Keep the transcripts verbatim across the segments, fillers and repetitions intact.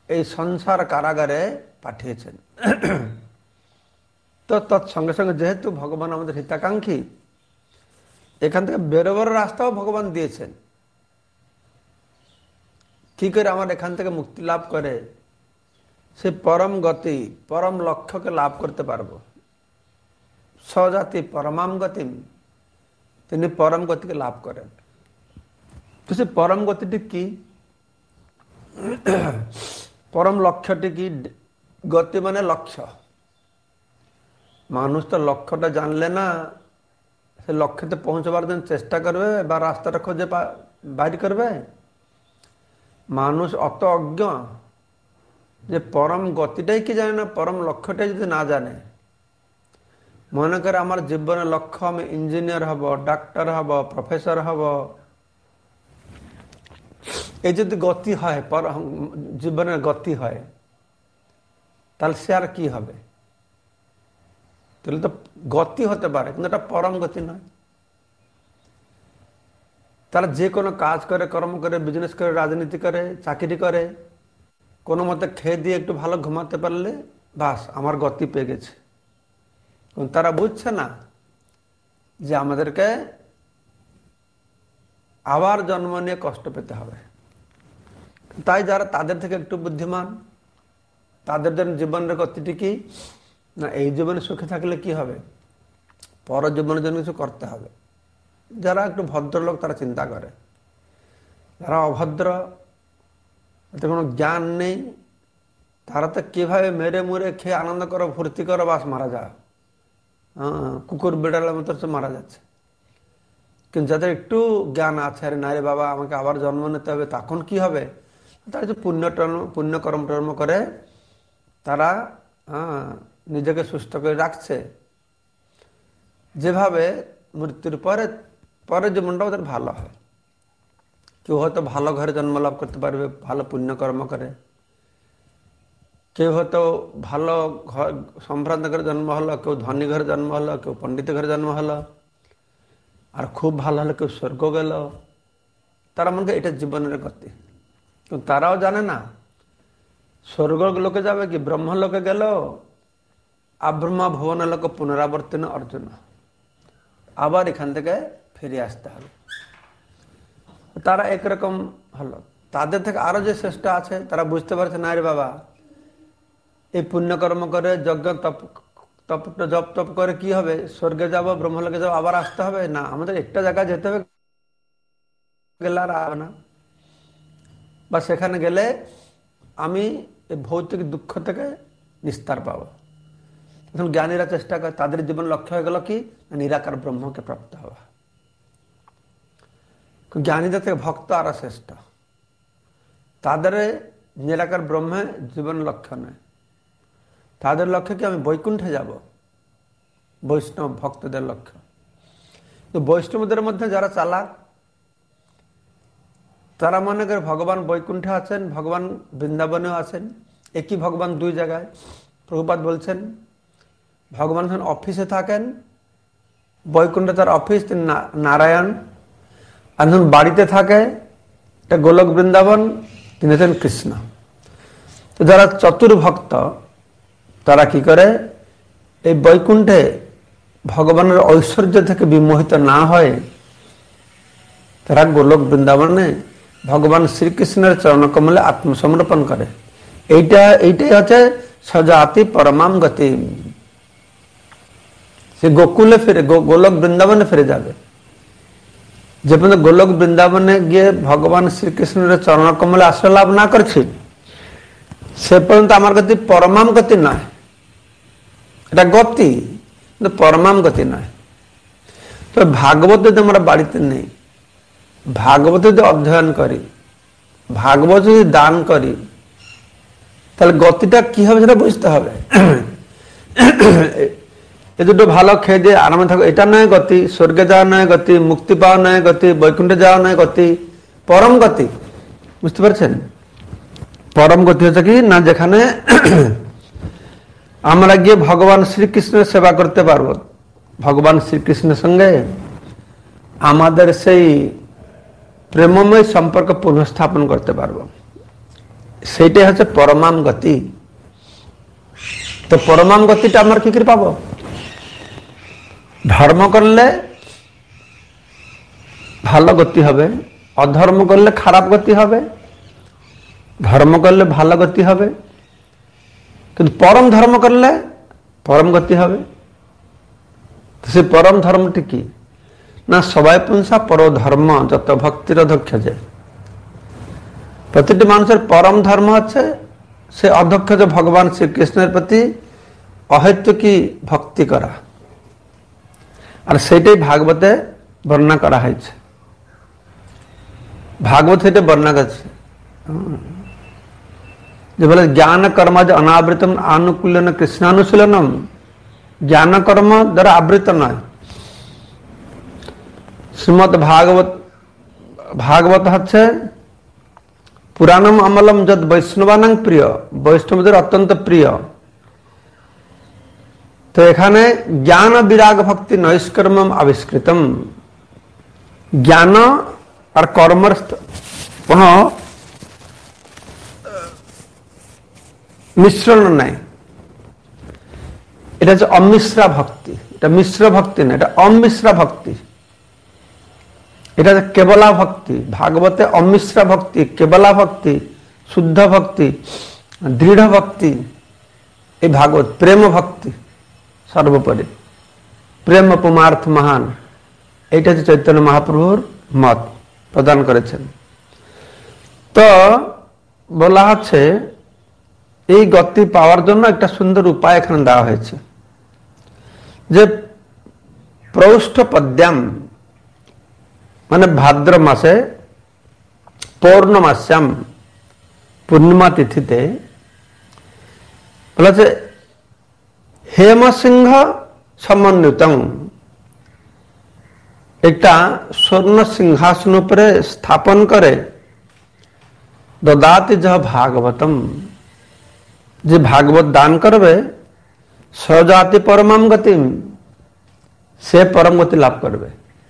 এই সংসার কারাগারে পাঠিয়েছেন। তো তৎসঙ্গে সঙ্গে যেহেতু ভগবান আমাদের হিতাকাঙ্ক্ষী, এখান থেকে বেরোবার রাস্তাও ভগবান দিয়েছেন। কি করে আমার এখান থেকে মুক্তি লাভ করে সে পরম গতি, পরম লক্ষ্যকে লাভ করতে পারবো। স্বজাতি পরমাম গতিম, তিনি পরম গতিকে লাভ করেন। তো সে পরম গতিটি কি, পরম লক্ষ্যটি কি? গতি মানে লক্ষ্য। মানুষ তো লক্ষ্যটা জানলে না সে লক্ষ্যতে পৌঁছবার জন্য চেষ্টা করবে বা রাস্তাটা খুঁজে বাইর করবে। মানুষ অত অজ্ঞ যে পরম গতিটাই কি জানে না, পরম লক্ষ্যটাই যদি না জানে, মনে করে আমার জীবনের লক্ষ্য আমি ইঞ্জিনিয়ার হব, ডাক্তার হব, প্রফেসর হব, এই যদি গতি হয়, জীবনের গতি হয়, তাহলে সে আর কি হবে? তাহলে তো গতি হতে পারে কিন্তু এটা পরম গতি নয়। তারা যে কোনো কাজ করে, কর্ম করে, বিজনেস করে, রাজনীতি করে, চাকরি করে, কোনো মতে খেয়ে দিয়ে একটু ভালো ঘুমাতে পারলে বাস আমার গতি পেয়ে গেছে। তারা বুঝছে না যে আমাদেরকে আবার জন্ম নিয়ে কষ্ট পেতে হবে। তাই যারা তাদের থেকে একটু বুদ্ধিমান, তাদের জন্য জীবনের গতিটি কি না, এই জীবনে সুখে থাকলে কি হবে, পর জীবনের জন্য কিছু করতে হবে। যারা একটু ভদ্রলোক তারা চিন্তা করে, যারা অভদ্র, তাদের কোনো জ্ঞান নেই, তারা তো কিভাবে মেরে মুরে খেয়ে আনন্দ করো, ফুর্তি করো, বাস মারা যায়। হ্যাঁ, কুকুর বিড়ালের মতো মারা যাচ্ছে। কিন্তু যাদের একটু জ্ঞান আছে, আরে না রে বাবা আমাকে আবার জন্ম নিতে হবে, তখন কি হবে, তারা যে পুণ্য টর্ম পুণ্য কর্ম টর্ম করে তারা হ্যাঁ নিজেকে সুস্থ করে রাখছে, যেভাবে মৃত্যুর পরে পরের জীবনটা ওদের ভালো হয়। কেউ হয়তো ভালো ঘরে জন্ম লাভ করতে পারবে, ভালো পুণ্যকর্ম করে। কেউ হয়তো ভালো ঘর সম্ভ্রান্ত ঘরে জন্ম হলো, কেউ ধনী ঘরে জন্ম হলো, কেউ পণ্ডিত ঘরে জন্ম হলো, আর খুব ভালো হলো কেউ স্বর্গ গেল। তারা মনে করে এটা জীবনের গতি। কিন্তু তারাও জানে না স্বর্গ লোকে যাবে কি, ব্রহ্মলোকে গেল আব্রহ্মা ভুবন লোক পুনরাবর্তন অর্জুন, আবার এখান থেকে ফিরে আসতে হবে। তারা একরকম হলো। তাদের থেকে আরো যে শ্রেষ্ঠ আছে তারা বুঝতে পারছে না রে বাবা এই পুণ্যকর্ম করে যজ্ঞ তপ তপ জপ তপ করে কি হবে, স্বর্গে যাব, ব্রহ্মলোকে যাবো, আবার আসতে হবে না, আমাদের একটা জায়গায় যেতে হবে, গেলে আর আসবে না। বা সেখানে গেলে আমি এই ভৌতিক দুঃখ থেকে নিস্তার পাবো। তখন জ্ঞানীরা চেষ্টা করে, তাদের জীবন লক্ষ্য হয়ে গেল কি নিরাকার ব্রহ্মকে প্রাপ্ত হওয়া। জ্ঞানীদের থেকে ভক্ত আরো শ্রেষ্ঠ, তাদের নিরাকার ব্রহ্মে জীবন লক্ষ্য নয়, তাদের লক্ষ্য কি আমি বৈকুণ্ঠে যাব, বৈষ্ণব ভক্তদের লক্ষ্য। তো বৈষ্ণবদের মধ্যে যারা চালাক তারা মনে করে ভগবান বৈকুণ্ঠে আছেন, ভগবান বৃন্দাবনেও আছেন, একই ভগবান দুই জায়গায়। প্রভুপাদ বলছেন ভগবান যখন অফিসে থাকেন, বৈকুণ্ঠে তার অফিস, তিনি নারায়ণ, আর যখন বাড়িতে থাকে এটা গোলক বৃন্দাবন, তিনি হচ্ছেন কৃষ্ণ। তো যারা চতুর ভক্ত তারা কি করে এই বৈকুণ্ঠে ভগবানের ঐশ্বর্য থেকে বিমোহিত না হয়, তারা গোলক বৃন্দাবনে ভগবান শ্রীকৃষ্ণের চরণকমলে আত্মসমর্পণ করে। এইটা এইটাই হচ্ছে সজাতি পরমাম গতি। সে গোকুলে ফিরে, গোলক বৃন্দাবনে ফিরে যাবে। যে পর্যন্ত গোলক বৃন্দাবনে গিয়ে ভগবান শ্রীকৃষ্ণের চরণকমলে আশ্রয় লাভ না করছি, সে পর্যন্ত আমার গতি পরমাম গতি নয়। এটা গতি কিন্তু পরমাম গতি নয়। তো ভাগবত যদি আমরা বাড়িতে নেই, ভাগবত যদি অধ্যয়ন করি, ভাগবত যদি দান করি, তাহলে গতিটা কি হবে সেটা বুঝতে হবে। এ দুটো ভালো খেয়ে দিয়ে আরামে থাকো, এটা নয় গতি। স্বর্গে যাওয়া নয় গতি, মুক্তি পাওয়া নয় গতি, বৈকুণ্ঠে যাওয়া নয় গতি, পরম গতি। বুঝতে পারছেন? পরম গতি হচ্ছে কি না, যেখানে আমরা গিয়ে ভগবান শ্রীকৃষ্ণের সেবা করতে পারবো, ভগবান শ্রীকৃষ্ণের সঙ্গে আমাদের সেই প্রেমময় সম্পর্ক পুনঃস্থাপন করতে পারবো। সেইটাই হচ্ছে পরমাম গতি। তো পরমাম গতিটা আমরা কি করে পাবো? ধর্ম করলে ভালো গতি হবে, অধর্ম করলে খারাপ গতি হবে, ধর্ম করলে ভালো গতি হবে, কিন্তু পরম ধর্ম করলে পরম গতি হবে। সে পরম ধর্মটি কি না, সবাই পুংসা পর ধর্ম যত ভক্তির অধ্যক্ষ যে। প্রতিটি মানুষের পরম ধর্ম হচ্ছে সে অধ্যক্ষ যে ভগবান শ্রীকৃষ্ণের প্রতি অহেতুকি ভক্তি করা, আর সেইটাই ভাগবতে বর্ণনা করা হয়েছে। ভাগবত এটা বর্ণনা করছে যে বলে জ্ঞান কর্ম যে অনাবৃতম আনুকূল্যন কৃষ্ণানুশীলনম, জ্ঞান কর্ম দ্বারা আবৃত নয়। শ্রীমদ ভাগবত ভাগবত হচ্ছে পুরাণম অমলম যদ বৈষ্ণবানাং প্রিয়, বৈষ্ণবদের অত্যন্ত প্রিয়। তো এখানে জ্ঞান বিরাগ ভক্তি নৈষ্কর্মম আবিষ্কৃতম, জ্ঞান আর কর্মের কোন মিশ্রণ নাই। এটা হচ্ছে অমিশ্রা ভক্তি, এটা মিশ্র ভক্তি না, এটা অমিশ্রা ভক্তি। এটা হচ্ছে কেবলা ভক্তি। ভাগবতে অমিশ্রা ভক্তি, কেবলা ভক্তি, শুদ্ধ ভক্তি, দৃঢ় ভক্তি, এই ভাগবত প্রেম ভক্তি সর্বোপরি। প্রেম পুমার্থ মহান, এইটা হচ্ছে চৈতন্য মহাপ্রভুর মত প্রদান করেছেন। তো বলা হচ্ছে এই গতি পাওয়ার জন্য একটা সুন্দর উপায় এখানে দেওয়া হয়েছে যে প্রৌষ্ঠ পদ্যাম মানে ভাদ্র মাসে পৌর্ণমাস্যাম পূর্ণিমা তিথিতে বলা যে হেমসিংহ সমন্বিতং, একটা স্বর্ণ সিংহাসন উপরে স্থাপন করে দদাতি যহ ভাগবতম, যে ভাগবত দান করবে সজাতি পরমাম গতিম, সে পরম গতি লাভ করবে।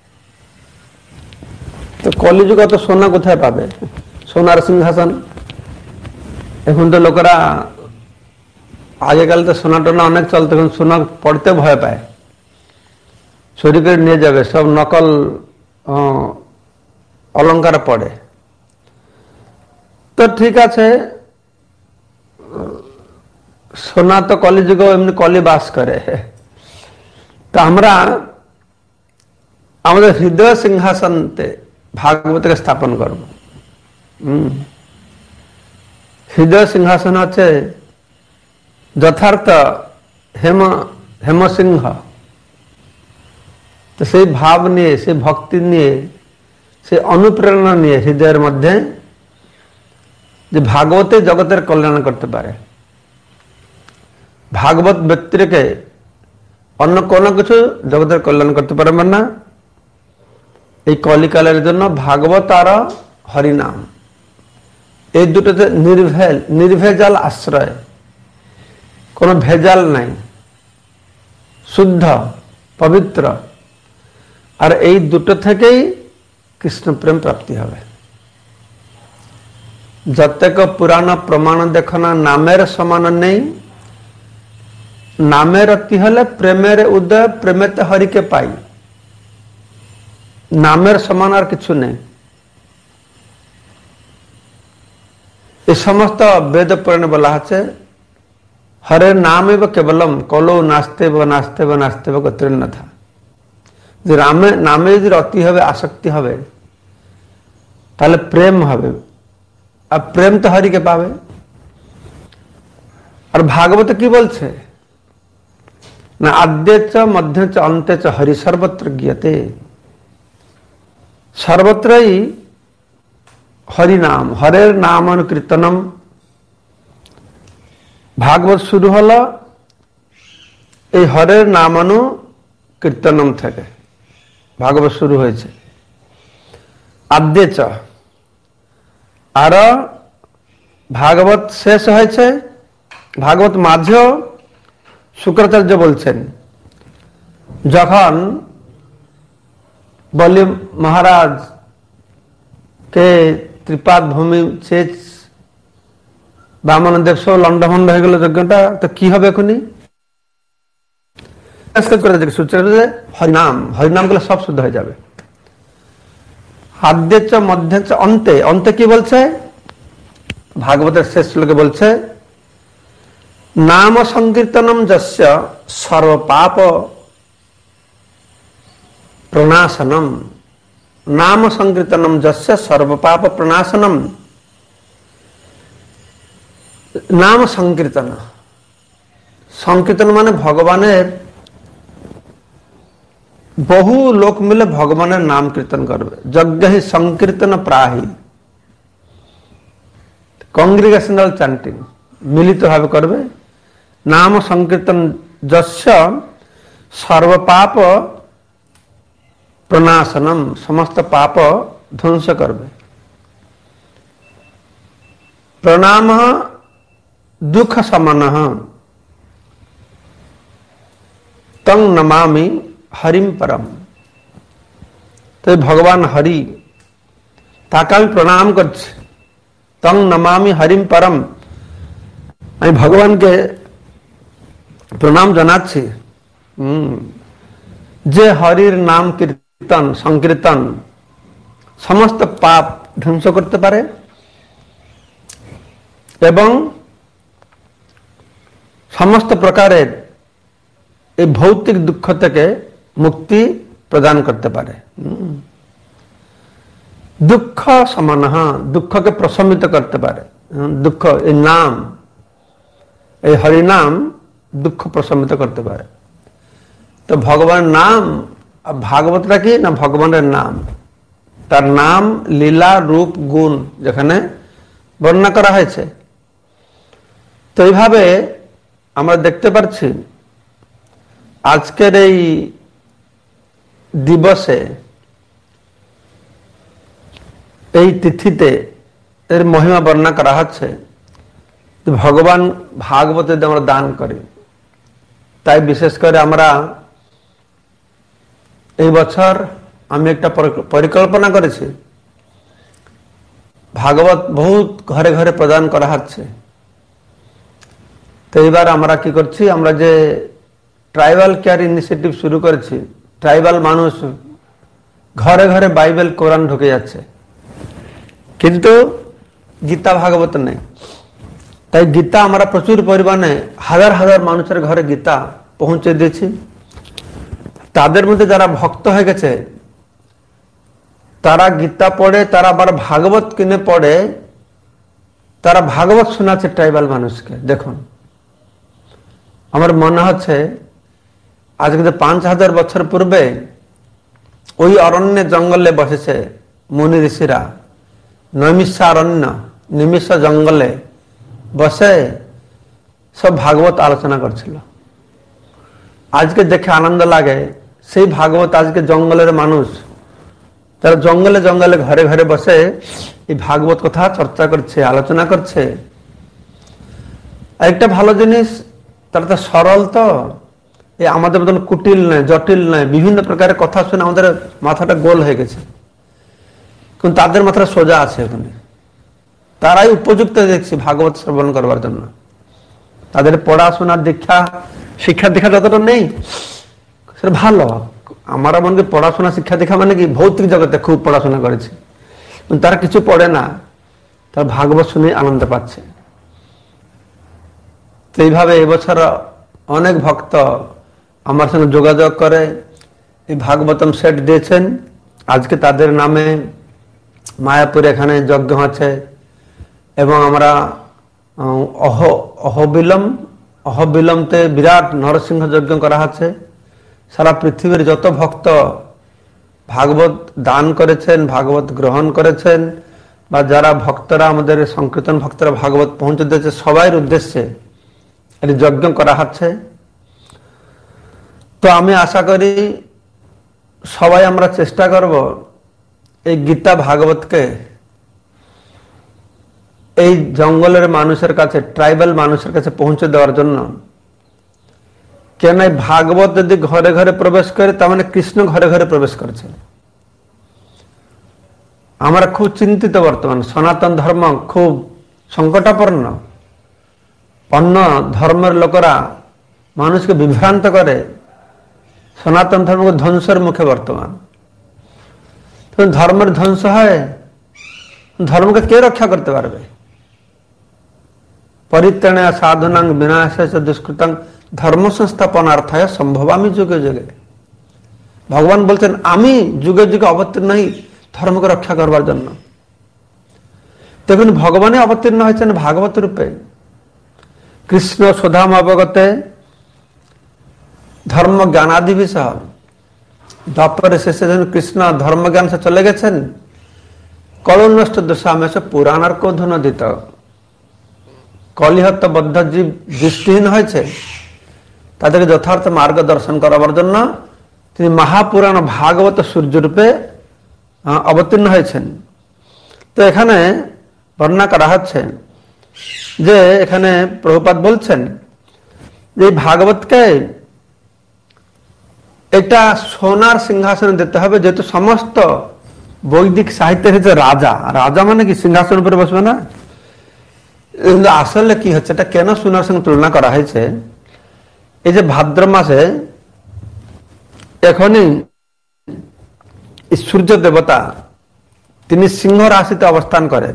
তো কলিযুগ তো সোনা কোথায় পাবে? সোনার সিংহাসন এখন তো লোকেরা, আগেকাল তো সোনা টোনা অনেক চলতো, এখন সোনা পড়তে ভয় পায়, চুরি করে নিয়ে যাবে, সব নকল অলঙ্কার পড়ে। তো ঠিক আছে, সোনা তো কলিযুগে এমনি কলি বাস করে। তো আমরা আমাদের হৃদয় সিংহাসনতে ভাগবতকে স্থাপন করব। হম হৃদয় সিংহাসন হচ্ছে যথার্থ হেম হেমসিংহ। তো সেই ভাব নিয়ে, সেই ভক্তি নিয়ে, সেই অনুপ্রেরণা নিয়ে হৃদয়ের মধ্যে যে ভাগবতে জগতের কল্যাণ করতে পারে। ভাগবত ব্যক্তিকে অন্য কোনো কিছু জগতের কল্যাণ করতে পারবে না। এই কলিকালের জন্য ভাগবত আর হরিনাম, এই দুটোতে নির্ভেল নির্ভেজাল আশ্রয়, কোনো ভেজাল নাই, শুদ্ধ পবিত্র। আর এই দুটো থেকেই কৃষ্ণ প্রেম প্রাপ্তি হবে। যতেক পুরাণ প্রমাণ দেখো না নামের সমান নেই, নামের অতি হলে প্রেমের উদয়, প্রেমেতে হরিকে পাই। নামের সমান আর কিছু নেই। এই সমস্ত বেদ পুরাণে বলা আছে হরের নাম এব কেবলম কলৌ নাস্তে ব নাস্তে ব নাস্তে ব গতির্ন্যথা, যে রামে নামে যদি অতি হবে, আসক্তি হবে, তাহলে প্রেম হবে, আর প্রেম তো হরিকে পাবে। আর ভাগবত কি বলছে না আদ্যে চ মধ্যে চ অন্তে চ হরি সর্বত্র গীয়তে, সর্বত্রই হরিনাম, হরের নাম অনুকীর্তনম। ভাগবত শুরু হলো এই হরের নাম অনুকীর্তনম থেকে ভাগবত শুরু হয়েছে। আদ্যে চ, আর ভাগবত শেষ হয়েছে। ভাগবত মাঝেও শুক্রাচার্য বলছেন যখন বলি মহারাজ কে ত্রিপাদ ভূমি সেচ বামন দেব সব লন্ডভন্ড হয়ে গেল যজ্ঞটা, তো কি হবে এখনই? করে সূত্রে হরিনাম, হরিনাম গুলো সব শুদ্ধ হয়ে যাবে। আদ্যেচ মধ্যেচ অন্তে, অন্তে কি বলছে? ভাগবতের শেষ শ্লোকে বলছে নাম সংকীর্তনম যস্য সর্বপাপ প্রণাশনম, নাম সংকীর্তনম যস্য সর্বপাপ প্রণাশনম। নাম সংকীর্তন, সংকীর্তন মানে ভগবানের, বহু লোক মিলে ভগবানের নাম কীর্তন করবে। যজ্ঞ হি সংকীর্তন প্রাহি, কংগ্রিগেশনাল চ্যান্টিং মিলিত ভাবে করবে। নাম সংকীর্তন যস্য সর্বপাপ প্রণাশনম, সমস্ত পাপ ধ্বংস করবে। প্রণাম দুঃখ সমন তং নমামি হরিম পরম। তো ভগবান হরি, তাকে আমি প্রণাম করছি। তং নমামি হরিম পরম, আমি ভগবানকে প্রণাম জানাচ্ছি। হম যে হরির নাম কীর্তন সংকীর্তন সমস্ত পাপ ধ্বংস করতে পারে এবং সমস্ত প্রকারের এই ভৌতিক দুঃখ থেকে মুক্তি প্রদান করতে পারে। দুঃখ সমান, দুঃখকে প্রশমিত করতে পারে। দুঃখ, এই নাম, এই হরিনাম দুঃখ প্রশমিত করতে পারে। তো ভগবানের নাম, ভাগবতটা কি না ভগবানের নাম, তার নাম লীলা রূপ গুণ যেখানে বর্ণনা করা হয়েছে। তো এইভাবে আমরা দেখতে পাচ্ছি আজকের এই দিবসে, এই তিথিতে এর মহিমা বর্ণনা করা হচ্ছে। ভগবান ভাগবতে আমরা দান করি, তাই বিশেষ করে আমরা এই বছর আমি একটা পরিকল্পনা করেছি, ভাগবত বহুত ঘরে ঘরে প্রদান করা হচ্ছে। তো এইবার আমরা কি করছি, আমরা যে ট্রাইবাল কেয়ার ইনিশিয়েটিভ শুরু করেছি, ট্রাইবাল মানুষ ঘরে ঘরে বাইবেল কোরআন ঢুকে যাচ্ছে, কিন্তু গীতা ভাগবত নেই। তাই গীতা আমরা প্রচুর পরিমাণে হাজার হাজার মানুষের ঘরে গীতা পৌঁছে দিয়েছি। তাদের মধ্যে যারা ভক্ত হয়ে গেছে তারা গীতা পড়ে, তারা আবার ভাগবত কিনে পড়ে, তারা ভাগবত শোনাচ্ছে ট্রাইবাল মানুষকে। দেখুন, আমার মনে হচ্ছে আজকে যে পাঁচ হাজার বছর পূর্বে ওই অরণ্যে জঙ্গলে বসেছে মুনি ঋষিরা, নৈমিষারণ্য নিমিষ জঙ্গলে বসে সব ভাগবত আলোচনা করছিল। আজকে দেখে আনন্দ লাগে, সেই ভাগবত আজকে জঙ্গলের মানুষ তারা জঙ্গলে জঙ্গলে ঘরে ঘরে বসে এই ভাগবত কথা চর্চা করছে, আলোচনা করছে। একটা ভালো জিনিস, তারা তো সরল, তো এই আমাদের মতন কুটিল নয়, জটিল নয়, বিভিন্ন প্রকারের কথা শুনে আমাদের মাথাটা গোল হয়ে গেছে, কিন্তু তাদের মাথাটা সোজা আছে। ওখানে তারাই উপযুক্ত দেখছি ভাগবত শ্রবণ করবার জন্য। তাদের পড়াশোনার দীক্ষা, শিক্ষা দীক্ষা যতটা নেই সেটা ভালো। আমার মনে পড়াশোনা শিক্ষা দীক্ষা মানে কি ভৌতিক জগতে খুব পড়াশোনা করেছে, কিন্তু তারা কিছু পড়ে না, তারা ভাগবত শুনে আনন্দ পাচ্ছে। তো এইভাবে এবছর অনেক ভক্ত আমার সঙ্গে যোগাযোগ করে এই ভাগবতম সেট দিয়েছেন। আজকে তাদের নামে মায়াপুর এখানে যজ্ঞ আছে এবং আমরা অহ অহবিলম অহবিলমতে বিরাট নরসিংহ যজ্ঞ করা হচ্ছে। সারা পৃথিবীর যত ভক্ত ভাগবত দান করেছেন, ভাগবত গ্রহণ করেছেন, বা যারা ভক্তরা আমাদের সংকীর্তন ভক্তরা ভাগবত পৌঁছে দিয়েছে, সবাইয়ের উদ্দেশ্যে এটি যজ্ঞ করা হচ্ছে। তো আমি আশা করি সবাই আমরা চেষ্টা করব এই গীতা ভাগবতকে এই জঙ্গলের মানুষের কাছে, ট্রাইবাল মানুষের কাছে পৌঁছে দেওয়ার জন্য। কেন এই ভাগবত যদি ঘরে ঘরে প্রবেশ করে, তার মানে কৃষ্ণ ঘরে ঘরে প্রবেশ করছে। আমরা খুব চিন্তিত, বর্তমান সনাতন ধর্ম খুব সংকটাপন্ন। অন্য ধর্মের লোকরা মানুষকে বিভ্রান্ত করে, সনাতন ধর্মকে ধ্বংসের মুখে বর্তমান। ধর্মের ধ্বংস হয়, ধর্মকে কে রক্ষা করতে পারবে? পরিত্রাণায় সাধুনাং বিনাশায় দুষ্কৃতাং ধর্ম সংস্থাপনার্থায় সম্ভবামি যুগে যুগে। ভগবান বলছেন আমি যুগে যুগে অবতীর্ণ হই ধর্মকে রক্ষা করবার জন্য। দেখুন ভগবানই অবতীর্ণ হয়েছেন ভাগবত রূপে। কৃষ্ণ সুধাম অবগতে ধর্ম জ্ঞানাদি বিষয় দ্বাপরে শেষে যখন কৃষ্ণ ধর্মজ্ঞান সে চলে গেছেন, কলনষ্ট দশামেশ পুরাণার কোধনদিত, কলিহত বদ্ধ জীব দৃষ্টিহীন হয়েছে, তাদেরকে যথার্থ মার্গ দর্শন করাবার জন্য তিনি মহাপুরাণ ভাগবত সূর্যরূপে অবতীর্ণ হয়েছেন। তো এখানে বর্ণনা করা হচ্ছে যে এখানে প্রভুপাদ বলছেন যে ভাগবতকে এটা সোনার সিংহাসনে দিতে হবে, যেহেতু সমস্ত বৈদিক সাহিত্যে হচ্ছে রাজা, রাজা মানে কি সিংহাসন উপরে বসবে না। আসলে কি হচ্ছে, এটা কেন সোনার সঙ্গে তুলনা করা হয়েছে? এই যে ভাদ্র মাসে এখনই সূর্য দেবতা তিনি সিংহ রাশিতে অবস্থান করেন,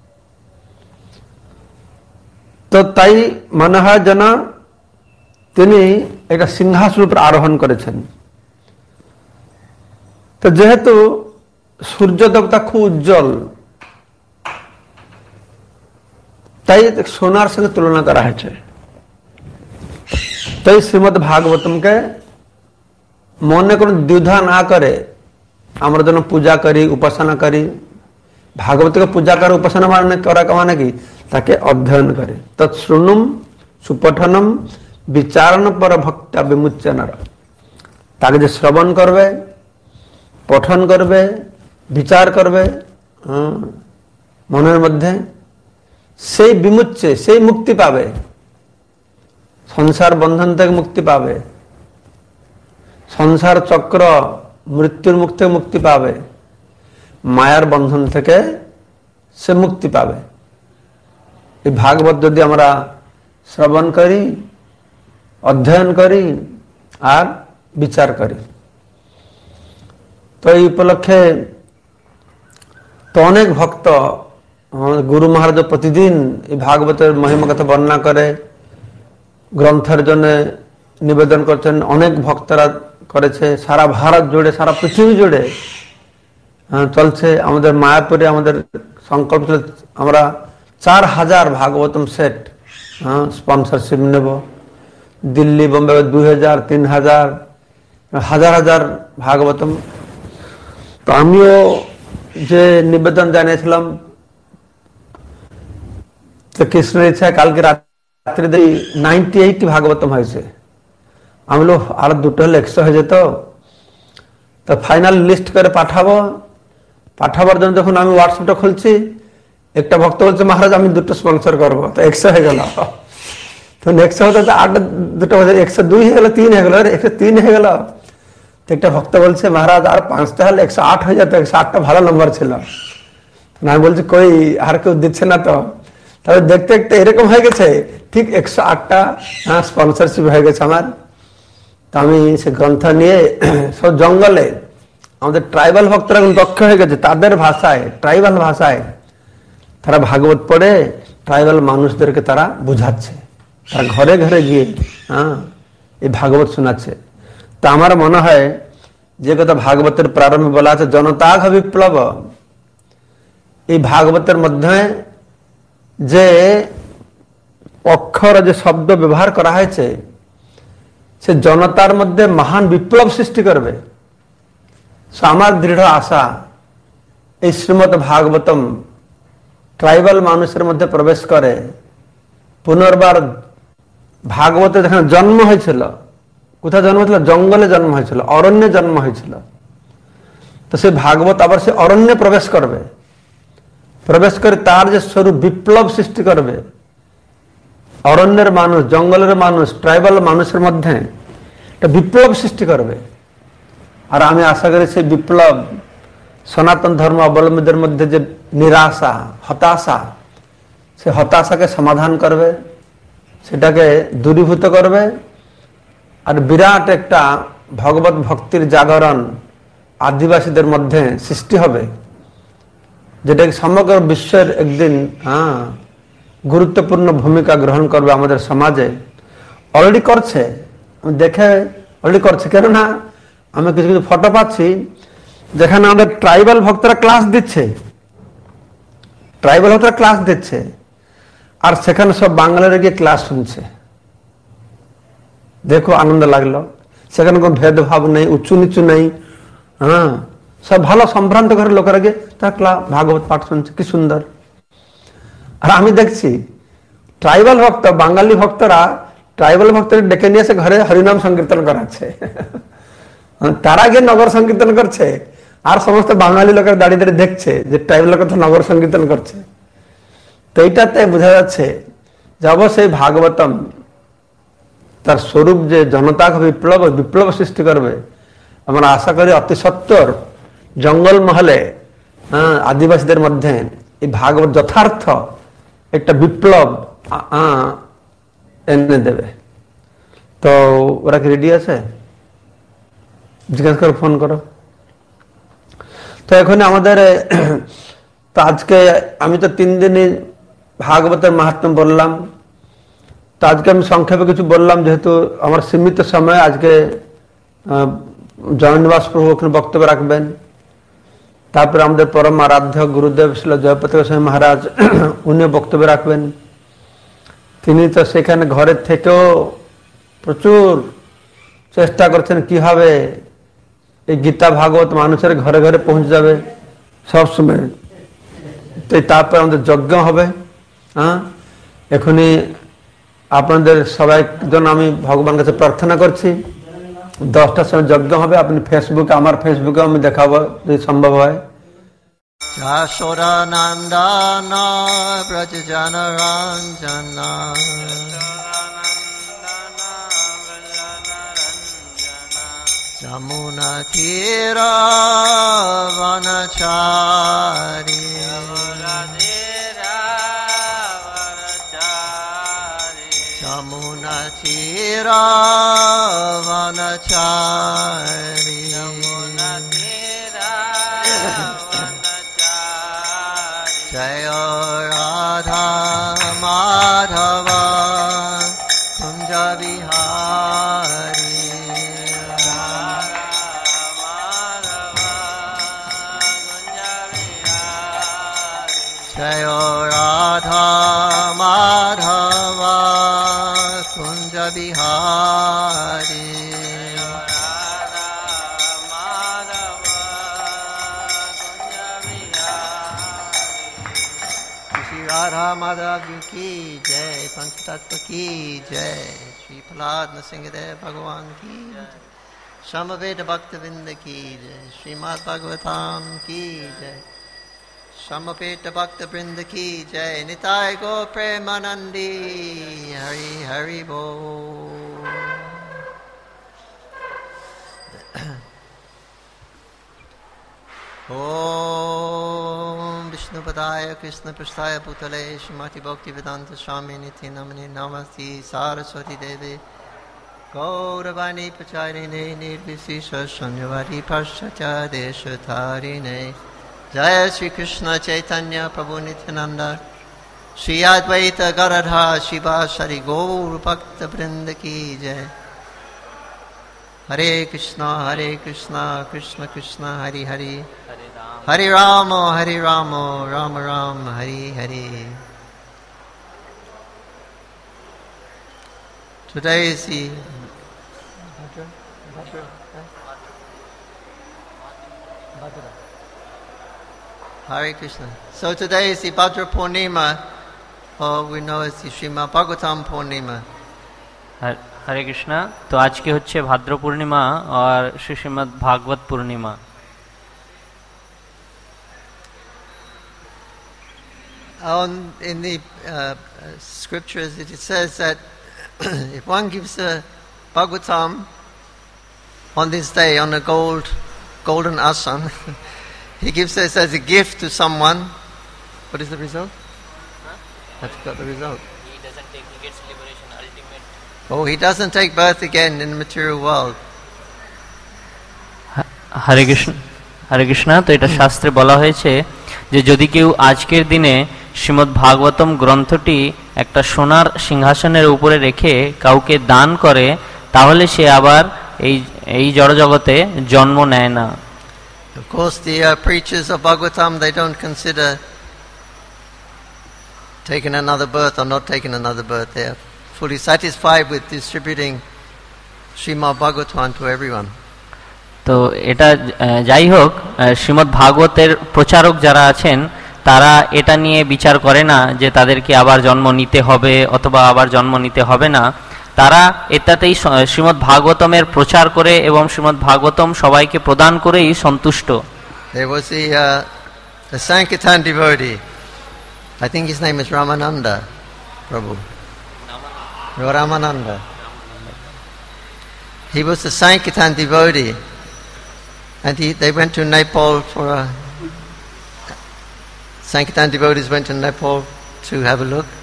তো তাই মনে হয় যেন তিনি একটা সিংহাসন উপর আরোহণ করেছেন। তো যেহেতু সূর্য দেবতা খুব উজ্জ্বল, তাই সোনার সঙ্গে তুলনা করা হয়েছে। তাই শ্রীমদ ভাগবতমকে মনে কোনো দ্বিধা না করে আমরা যেন পূজা করি, উপাসনা করি। ভাগবতকে পূজা করে উপাসনা মানে করা মানে কি, তাকে অধ্যয়ন করে। তৎশ্রুণুম সুপঠনম বিচারণ পর ভক্তা বিমুচ্চনার, তাকে যে শ্রবণ করবে, পঠন করবে, বিচার করবে মনের মধ্যে, সেই বিমুচ্ছে, সেই মুক্তি পাবে, সংসার বন্ধন থেকে মুক্তি পাবে, সংসার চক্র মৃত্যুর মুখ থেকে মুক্তি পাবে, মায়ার বন্ধন থেকে সে মুক্তি পাবে। এই ভাগবত যদি আমরা শ্রবণ করি, অধ্যয়ন করি আর বিচার করি, তো এই উপলক্ষে তো অনেক ভক্ত গুরু মহারাজ প্রতিদিন এই ভাগবতের মহিমা কথা বর্ণনা করে, গ্রন্থের জন্য নিবেদন করছেন। অনেক ভক্তরা করেছে, সারা ভারত জুড়ে, সারা পৃথিবী জুড়ে চলছে। আমাদের মায়াপুরে আমাদের সংকল্প, আমরা চার হাজার ভাগবতম সেট স্পন্সরশিপ নেব। দিল্লি, বোম্বে দুই হাজার, তিন হাজার, হাজার হাজার ভাগবতম। তো আমিও যে নিবেদন জানিয়েছিলাম, তো কৃষ্ণের ইচ্ছায় কালকে রাত্রি দিয়ে নাইনটি এইট ভাগবতম হয়েছে। আমি বললাম আর দুটো হলে একশো হয়ে যেত। তো ফাইনাল লিস্ট করে পাঠাবো, পাঠাবার জন্য যখন আমি হোয়াটসঅ্যাপটা খুলছি, একটা ভক্ত বলছে মহারাজ আমি দুটো স্পন্সর করবো, তো একশো হয়ে গেল। তো একশো হতে আট দুটো একশো দুই হয়ে গেল, তিন হয়ে গেল, একশো তিন হয়ে গেল। তো একটা ভক্ত বলছে মহারাজ আর পাঁচটা হলে একশো আট হয়ে যেত, একশো আটটা ভালো নম্বর ছিল। আমি বলছি কই আর কেউ দিচ্ছে না। তো তবে দেখতে দেখতে এরকম হয়ে গেছে, ঠিক একশো আটটা স্পন্সরশিপ হয়ে গেছে আমার। তো আমি সে গ্রন্থ নিয়ে সব জঙ্গলে আমাদের ট্রাইবাল ভক্তরা দক্ষ হয়ে গেছে, তাদের ভাষায়, ট্রাইবাল ভাষায় তারা ভাগবত পড়ে ট্রাইবাল মানুষদেরকে তারা বুঝাচ্ছে, তারা ঘরে ঘরে গিয়ে হ্যাঁ এই ভাগবত শোনাচ্ছে। তা আমার মনে হয় যে কথা ভাগবতের প্রারম্ভে বলা আছে জনতাঘ বিপ্লব, এই ভাগবতের মধ্যে যে অক্ষর, যে শব্দ ব্যবহার করা হয়েছে, সে জনতার মধ্যে মহান বিপ্লব সৃষ্টি করবে। আমার দৃঢ় আশা এই শ্রীমদ ভাগবতম ট্রাইবাল মানুষের মধ্যে প্রবেশ করে পুনর্বার ভাগবতে যেখানে জন্ম হয়েছিল, কোথায় জন্ম হয়েছিল? জঙ্গলে জন্ম হয়েছিল, অরণ্যে জন্ম হয়েছিল। তো সে ভাগবত আবার সে অরণ্যে প্রবেশ করবে, প্রবেশ করে তার যে স্বরূপ বিপ্লব সৃষ্টি করবে। অরণ্যের মানুষ, জঙ্গলের মানুষ, ট্রাইবাল মানুষের মধ্যে একটা বিপ্লব সৃষ্টি করবে। আর আমি আশা করি সেই বিপ্লব সনাতন ধর্ম অবলম্বীদের মধ্যে যে নিরাশা, হতাশা, সে হতাশাকে সমাধান করবে, সেটাকে দূরীভূত করবে আর বিরাট একটা ভগবত ভক্তির জাগরণ আদিবাসীদের মধ্যে সৃষ্টি হবে, যেটা সমগ্র বিশ্বের একদিন হ্যাঁ গুরুত্বপূর্ণ ভূমিকা গ্রহণ করবে আমাদের সমাজে। অলরেডি করছে, দেখে অলরেডি করছে। কেননা আমি কিছু কিছু ফটো পাচ্ছি যেখানে আমাদের ট্রাইবাল ভক্তরা ক্লাস দিচ্ছে, ট্রাইবাল ভক্তরা ক্লাস দিচ্ছে আর সেখানে সব বাঙালিরা গিয়ে ক্লাস শুনছে। দেখো আনন্দ লাগলো, সেখানে কোনো ভেদভাব নেই, উঁচু নিচু নেই, হ্যাঁ সব ভালো সম্ভ্রান্ত ঘরের লোকেরা গিয়ে তারা ক্লাস ভাগবত পাঠ শুনছে, কি সুন্দর। আর আমি দেখছি ট্রাইবাল ভক্ত, বাঙালি ভক্তরা ট্রাইবাল ভক্তরা ডেকে নিয়ে এসে ঘরে হরিনাম সংকীর্তন করাচ্ছে, তারা গিয়ে নগর সংকীর্তন করছে আর সমস্ত বাঙালি লোকের দাঁড়িয়ে দাঁড়িয়ে দেখছে যে ট্রাইবাল লোকের তো নগর সংকীর্তন করছে। তো এইটাতে বোঝা যাচ্ছে যে অবশ্যই ভাগবতম তার স্বরূপ যে জনতা বিপ্লব বিপ্লব সৃষ্টি করবে। আমরা আশা করি অতি সত্বর জঙ্গল মহলে হ্যাঁ আদিবাসীদের মধ্যে এই ভাগবত যথার্থ একটা বিপ্লব এনে দেবে। তো ওরা কি রেডি আছে? জিজ্ঞাসা করো, ফোন করো। তো এখন আমাদের তো আজকে আমি তো তিন দিনই ভাগবতের মাহাত্ম্য বললাম, তো আজকে আমি সংক্ষেপে কিছু বললাম যেহেতু আমার সীমিত সময়। আজকে জয়নিবাস প্রভু ওখানে বক্তব্য রাখবেন, তারপরে আমাদের পরম আরাধ্য গুরুদেব শিল জয়পতাকা স্বামী মহারাজ উনিও বক্তব্য রাখবেন। তিনি তো সেখানে ঘরের থেকেও প্রচুর চেষ্টা করছেন কিভাবে এই গীতা ভাগবত মানুষের ঘরে ঘরে পৌঁছে যাবে সবসময়। তো তারপরে আমাদের যজ্ঞ হবে। হ্যাঁ এখনই আপনাদের সবাই জন্য আমি ভগবান কাছে প্রার্থনা করছি, দশটার সময় যজ্ঞ হবে। আপনি ফেসবুকে, আমার ফেসবুকে আমি দেখাবো যদি সম্ভব হয়। যশোদানন্দনা ব্রজ জনরঞ্জনা যমুনা তীরা বনচারী যমুনা তীরা বনচারী জয় রাধা মাধব কুঞ্জ বিহারী জয় রাধা মাধব কুঞ্জ বিহারী राधा माधव की जय, पंचतत्व की जय, श्री प्रहलाद नृसिंहदेव भगवान की जय, समवेत भक्तवृंद की जय, श्रीमद् भागवतम की जय, समवेत भक्तवृंद की जय, निताय गो प्रेमानंदी हरि हरि बोल। ओम विष्णुपदाय कृष्ण पृष्ठाय भूतले श्रीमति भक्ति वेदांत स्वामी निधि नमनि नमस्ते सारस्वती देवे गौरवाणी प्रचारिणे निर्विशेष शून्यवादी पाश्चात्य जय श्री कृष्ण चैतन्य प्रभु नित्यानंद श्री अद्वैत गदाधर शिवासादि गौर भक्त वृंद की जय। हरे कृष्णा हरे कृष्णा कृष्ण कृष्ण हरि हरि हरे राम हरे Ram Ram Ram Hare Hare. Today is the Hare Krishna. So today is the Bhadra Purnima, or we know as the Srimad Bhagavatam Purnima. हरे कृष्णा। तो आज के होच्छे भाद्र पूर्णिमा और श्री श्रीमद् भागवत पूर्णिमा। On in the uh, scriptures it says that if one gives a Bhagavatam on this day on a gold golden asan, he gives this as a gift to someone. What is the result? I forgot the result. doesn't take, he gets liberation, ultimate. Oh, he doesn't take birth again in the material world. হরে কৃষ্ণ, হরে কৃষ্ণ। তো এটা শাস্ত্রে বলা হয়েছে যে যদি কেউ আজকের দিনে শ্রীমদ্ ভাগবতম গ্রন্থটি একটা সোনার সিংহাসনের উপরে রেখে কাউকে দান করে, তাহলে সে আবার এই এই জড়জগতে জন্ম নেয় না। Of course, the uh, preachers of Bhagavatam, they don't consider taking another birth or not taking another birth. They are fully satisfied with distributing Srimad Bhagavatam to everyone. তো এটা যাই হোক, শ্রীমদ্ ভাগবতের প্রচারক যারা আছেন তারা এটা নিয়ে বিচার করে না যে তাদেরকে আবার জন্ম নিতে হবে অথবা আবার জন্ম নিতে হবে না। তারা এটাতেই শ্রীমদ্ ভাগবতমের প্রচার করে এবং শ্রীমদ্ ভাগবতম সবাইকে প্রদান করেই সন্তুষ্ট। There was the, uh, the Sankirtan devotee. I think his name is Ramananda Prabhu. Ramananda. He was the Sankirtan devotee, and he, they went to Nepal for a. Sankirtan devotees went to Nepal to have a look,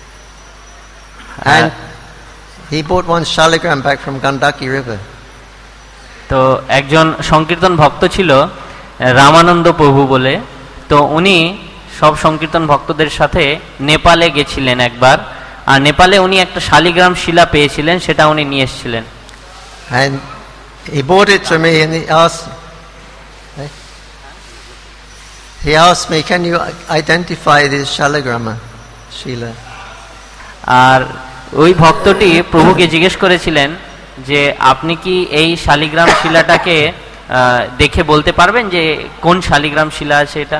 and he bought one shaligram back from Gandaki river. তো একজন সংকীর্তন ভক্ত ছিল রামানন্দ প্রভু বলে, তো উনি সব সংকীর্তন ভক্তদের সাথে নেপালে গেছিলেন একবার, আর নেপালে উনি একটা শালিগ্রাম শিলা পেয়েছিলেন, সেটা উনি নিয়ে এসেছিলেন। And he bought it to me and he asked he asked me, can you identify this shaligrama shila? আর ওই ভক্তটি প্রভুকে জিজ্ঞেস করেছিলেন যে আপনি কি এই শালিগ্রাম শিলাটাকে দেখে বলতে পারবেন যে কোন শালিগ্রাম শিলা আছে এটা?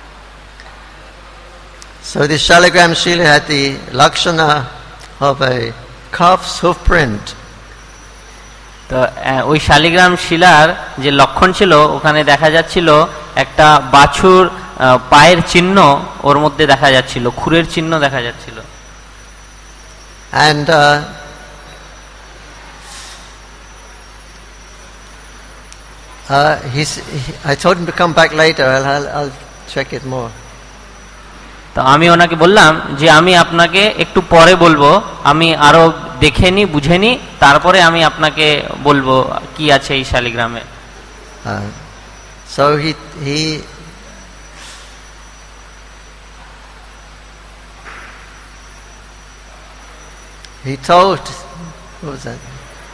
So this shaligram shila had the lakshana of a calf's hoof print. তো ওই শালিগ্রাম শিলার যে লক্ষণ ছিল, ওখানে দেখা যাচ্ছিল একটা বাছুর পায়ের চিহ্ন ওর মধ্যে দেখা যাচ্ছিল, খুরের চিহ্ন দেখা যাচ্ছিল। And uh, uh, he's, he, I told him to come back later. I'll, I'll, I'll check it more. তো আমি ওনাকে বললাম যে আমি আপনাকে একটু পরে বলবো, আমি আরো দেখে নি বুঝে নি, তারপরে আমি আপনাকে বলবো কি আছে এই শালিগ্রামে। Uh, so he he he told, what was that?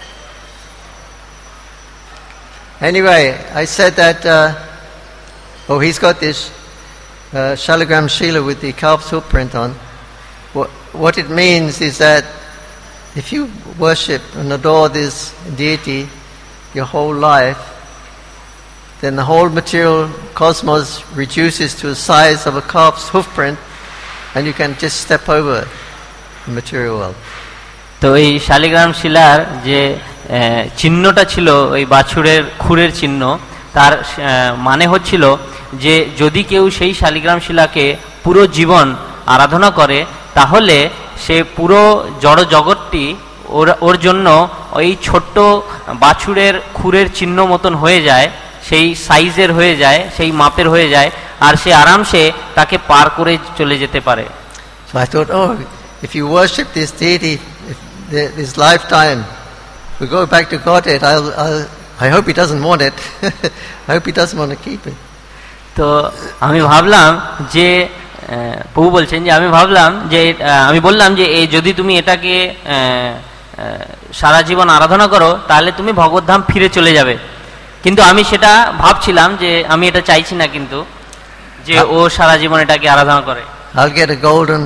Anyway, I said that. Uh, oh, he's got this uh, shaligram shila with the calf's hoof print on. What what it means is that if you worship and adore this deity your whole life, then the whole material cosmos reduces to the size of a calf's hoof print, and you can just step over the material world. তো এই শালিগ্রাম শিলার যে চিহ্নটা ছিল ওই বাছুরের খুরের চিহ্ন, তার মানে হচ্ছিল যে যদি কেউ সেই শালিগ্রাম শিলাকে পুরো জীবন আরাধনা করে, তাহলে সে পুরো জড় জগৎটি ওর ওর জন্য ওই ছোট্ট বাছুরের খুরের চিহ্ন মতন হয়ে যায়, সেই সাইজের হয়ে যায়, সেই মাপের হয়ে যায়, আর সে আরামসে তাকে পার করে চলে যেতে পারে। So I thought, oh, if you worship this deity, if the, this lifetime, we go back to Godhead. I'll, I'll, I hope he doesn't want it. I hope he doesn't want to keep it. তো আমি ভাবলাম যে প্রভু বলছেন যে আমি ভাবলাম যে আমি বললাম যে এই যদি তুমি এটাকে সারা জীবন আরাধনা করো, তাহলে তুমি ভগবদ্ধাম ফিরে চলে যাবে। কিন্তু আমি সেটা ভাবছিলাম যে আমি এটা চাইছি না, কিন্তু যে ও সারা জীবন এটাকে আরাধনা করে। I'll get a golden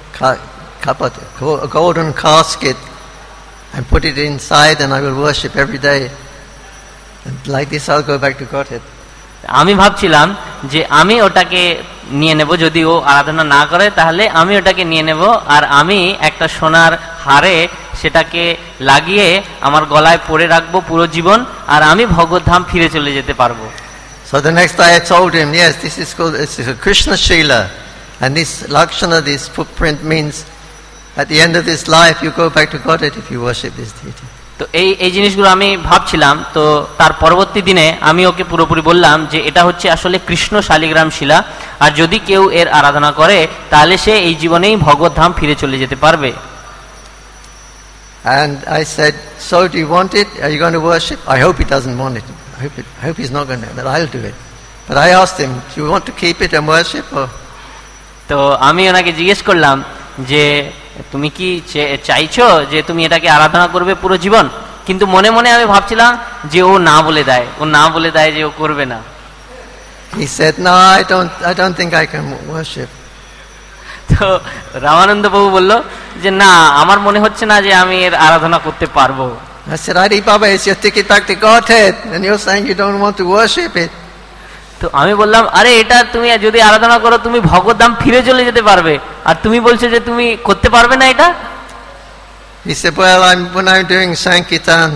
a golden casket and put it inside, and I will worship every day. And like this, I'll go back to Godhead. আমি ভাবছিলাম যে আমি ওটাকে নিয়ে নেব, যদি ও আরাধনা না করে তাহলে আমি ওটাকে নিয়ে নেব, আর আমি একটা সোনার হারে সেটাকে লাগিয়ে আমার গলায় পরে রাখবো পুরো জীবন, আর আমি ভগবদ্ধাম ফিরে চলে যেতে পারবো। So the next day I told him, yes, this is called, this is a Krishna Shila, and this Lakshana, this footprint means at the end of this life you go back to Godhead if you worship this deity. তো এই এই জিনিসগুলো আমি ভাবছিলাম। তো তার পরবর্তী দিনে আমি ওকে পুরোপুরি বললাম যে এটা হচ্ছে আসলে কৃষ্ণ শালিগ্রাম শিলা, আর যদি কেউ এর আরাধনা করে তাহলে সে এই জীবনেই ভগবদ্ধাম ফিরে চলে যেতে পারবে। And I said, so do you want it? Are you going to worship? I hope he doesn't want it. I hope, it, I hope he's not going to, but I'll do it. But I asked him, do you want to keep it and worship? Or? তো আমি ওনাকে জিজ্ঞেস করলাম যে তুমি কি চাইছো যে তুমি এটাকে আরাধনা করবে পুরো জীবন? কিন্তু মনে মনে আমি ভাবছিলাম যে ও না বলে দেয়, ও না বলে দেয় যে ও করবে না। He said, no, I don't, I don't think I can worship. তো রামানন্দ বাবু বলল যে না, আমার মনে হচ্ছে না যে আমি এর আরাধনা করতে পারবো। I said, Hari Baba, it's your ticket back to Godhead, and you're saying you don't want to worship it. তো আমি বললাম, আরে এটা তুমি যদি আরাধনা করো তুমি ভগবদ্ধাম ফিরে চলে যেতে পারবে, আর তুমি বলছো যে তুমি করতে পারবে না এটা। He said, well, I'm, when I'm doing Sankirtan,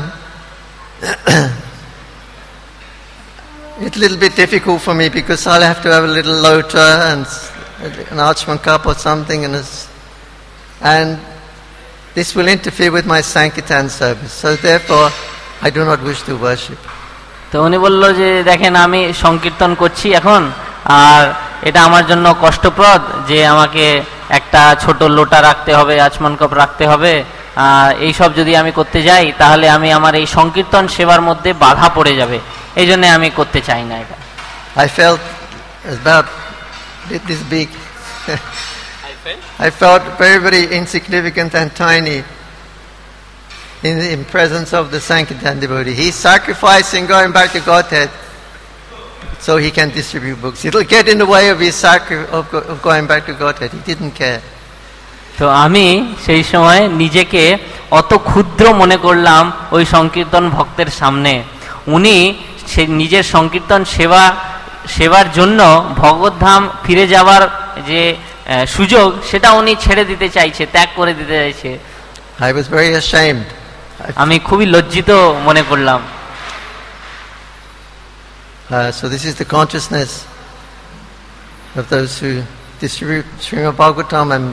it's a little bit difficult for me because I'll have to have a little lota and an Achman cup or something, and, and this will interfere with my Sankirtan service. So therefore, I do not wish to worship. তো উনি বললো যে দেখেন, আমি সংকীর্তন করছি এখন, আর এটা আমার জন্য কষ্টপ্রদ যে আমাকে একটা ছোট লোটা রাখতে হবে, আচমন কাপ রাখতে হবে, এইসব যদি আমি করতে যাই তাহলে আমি আমার এই সংকীর্তন সেবার মধ্যে বাধা পড়ে যাবে, এই জন্য আমি করতে চাই না এটা। I felt about this big. I felt very, very insignificant and tiny in the in presence of the Sankirtan devotee. He's sacrificing going back to Godhead so he can distribute books. It'll get in the way of his sacri- of, of going back to Godhead. He didn't care. তো আমি সেই সময় নিজেকে অত ক্ষুদ্র মনে করলাম ওই সংকীর্তন ভক্তের সামনে। উনি সে নিজের সংকীর্তন সেবা সেবার জন্য ভগবদ্ধাম ফিরে যাওয়ার যে সুযোগ সেটা উনি ছেড়ে দিতে চাইছে, ত্যাগ করে দিতে চাইছে। I was very ashamed. আমি খুবই লজ্জিত মনে করলাম। Uh, so this is the consciousness of those who distribute Srimad Bhagavatam and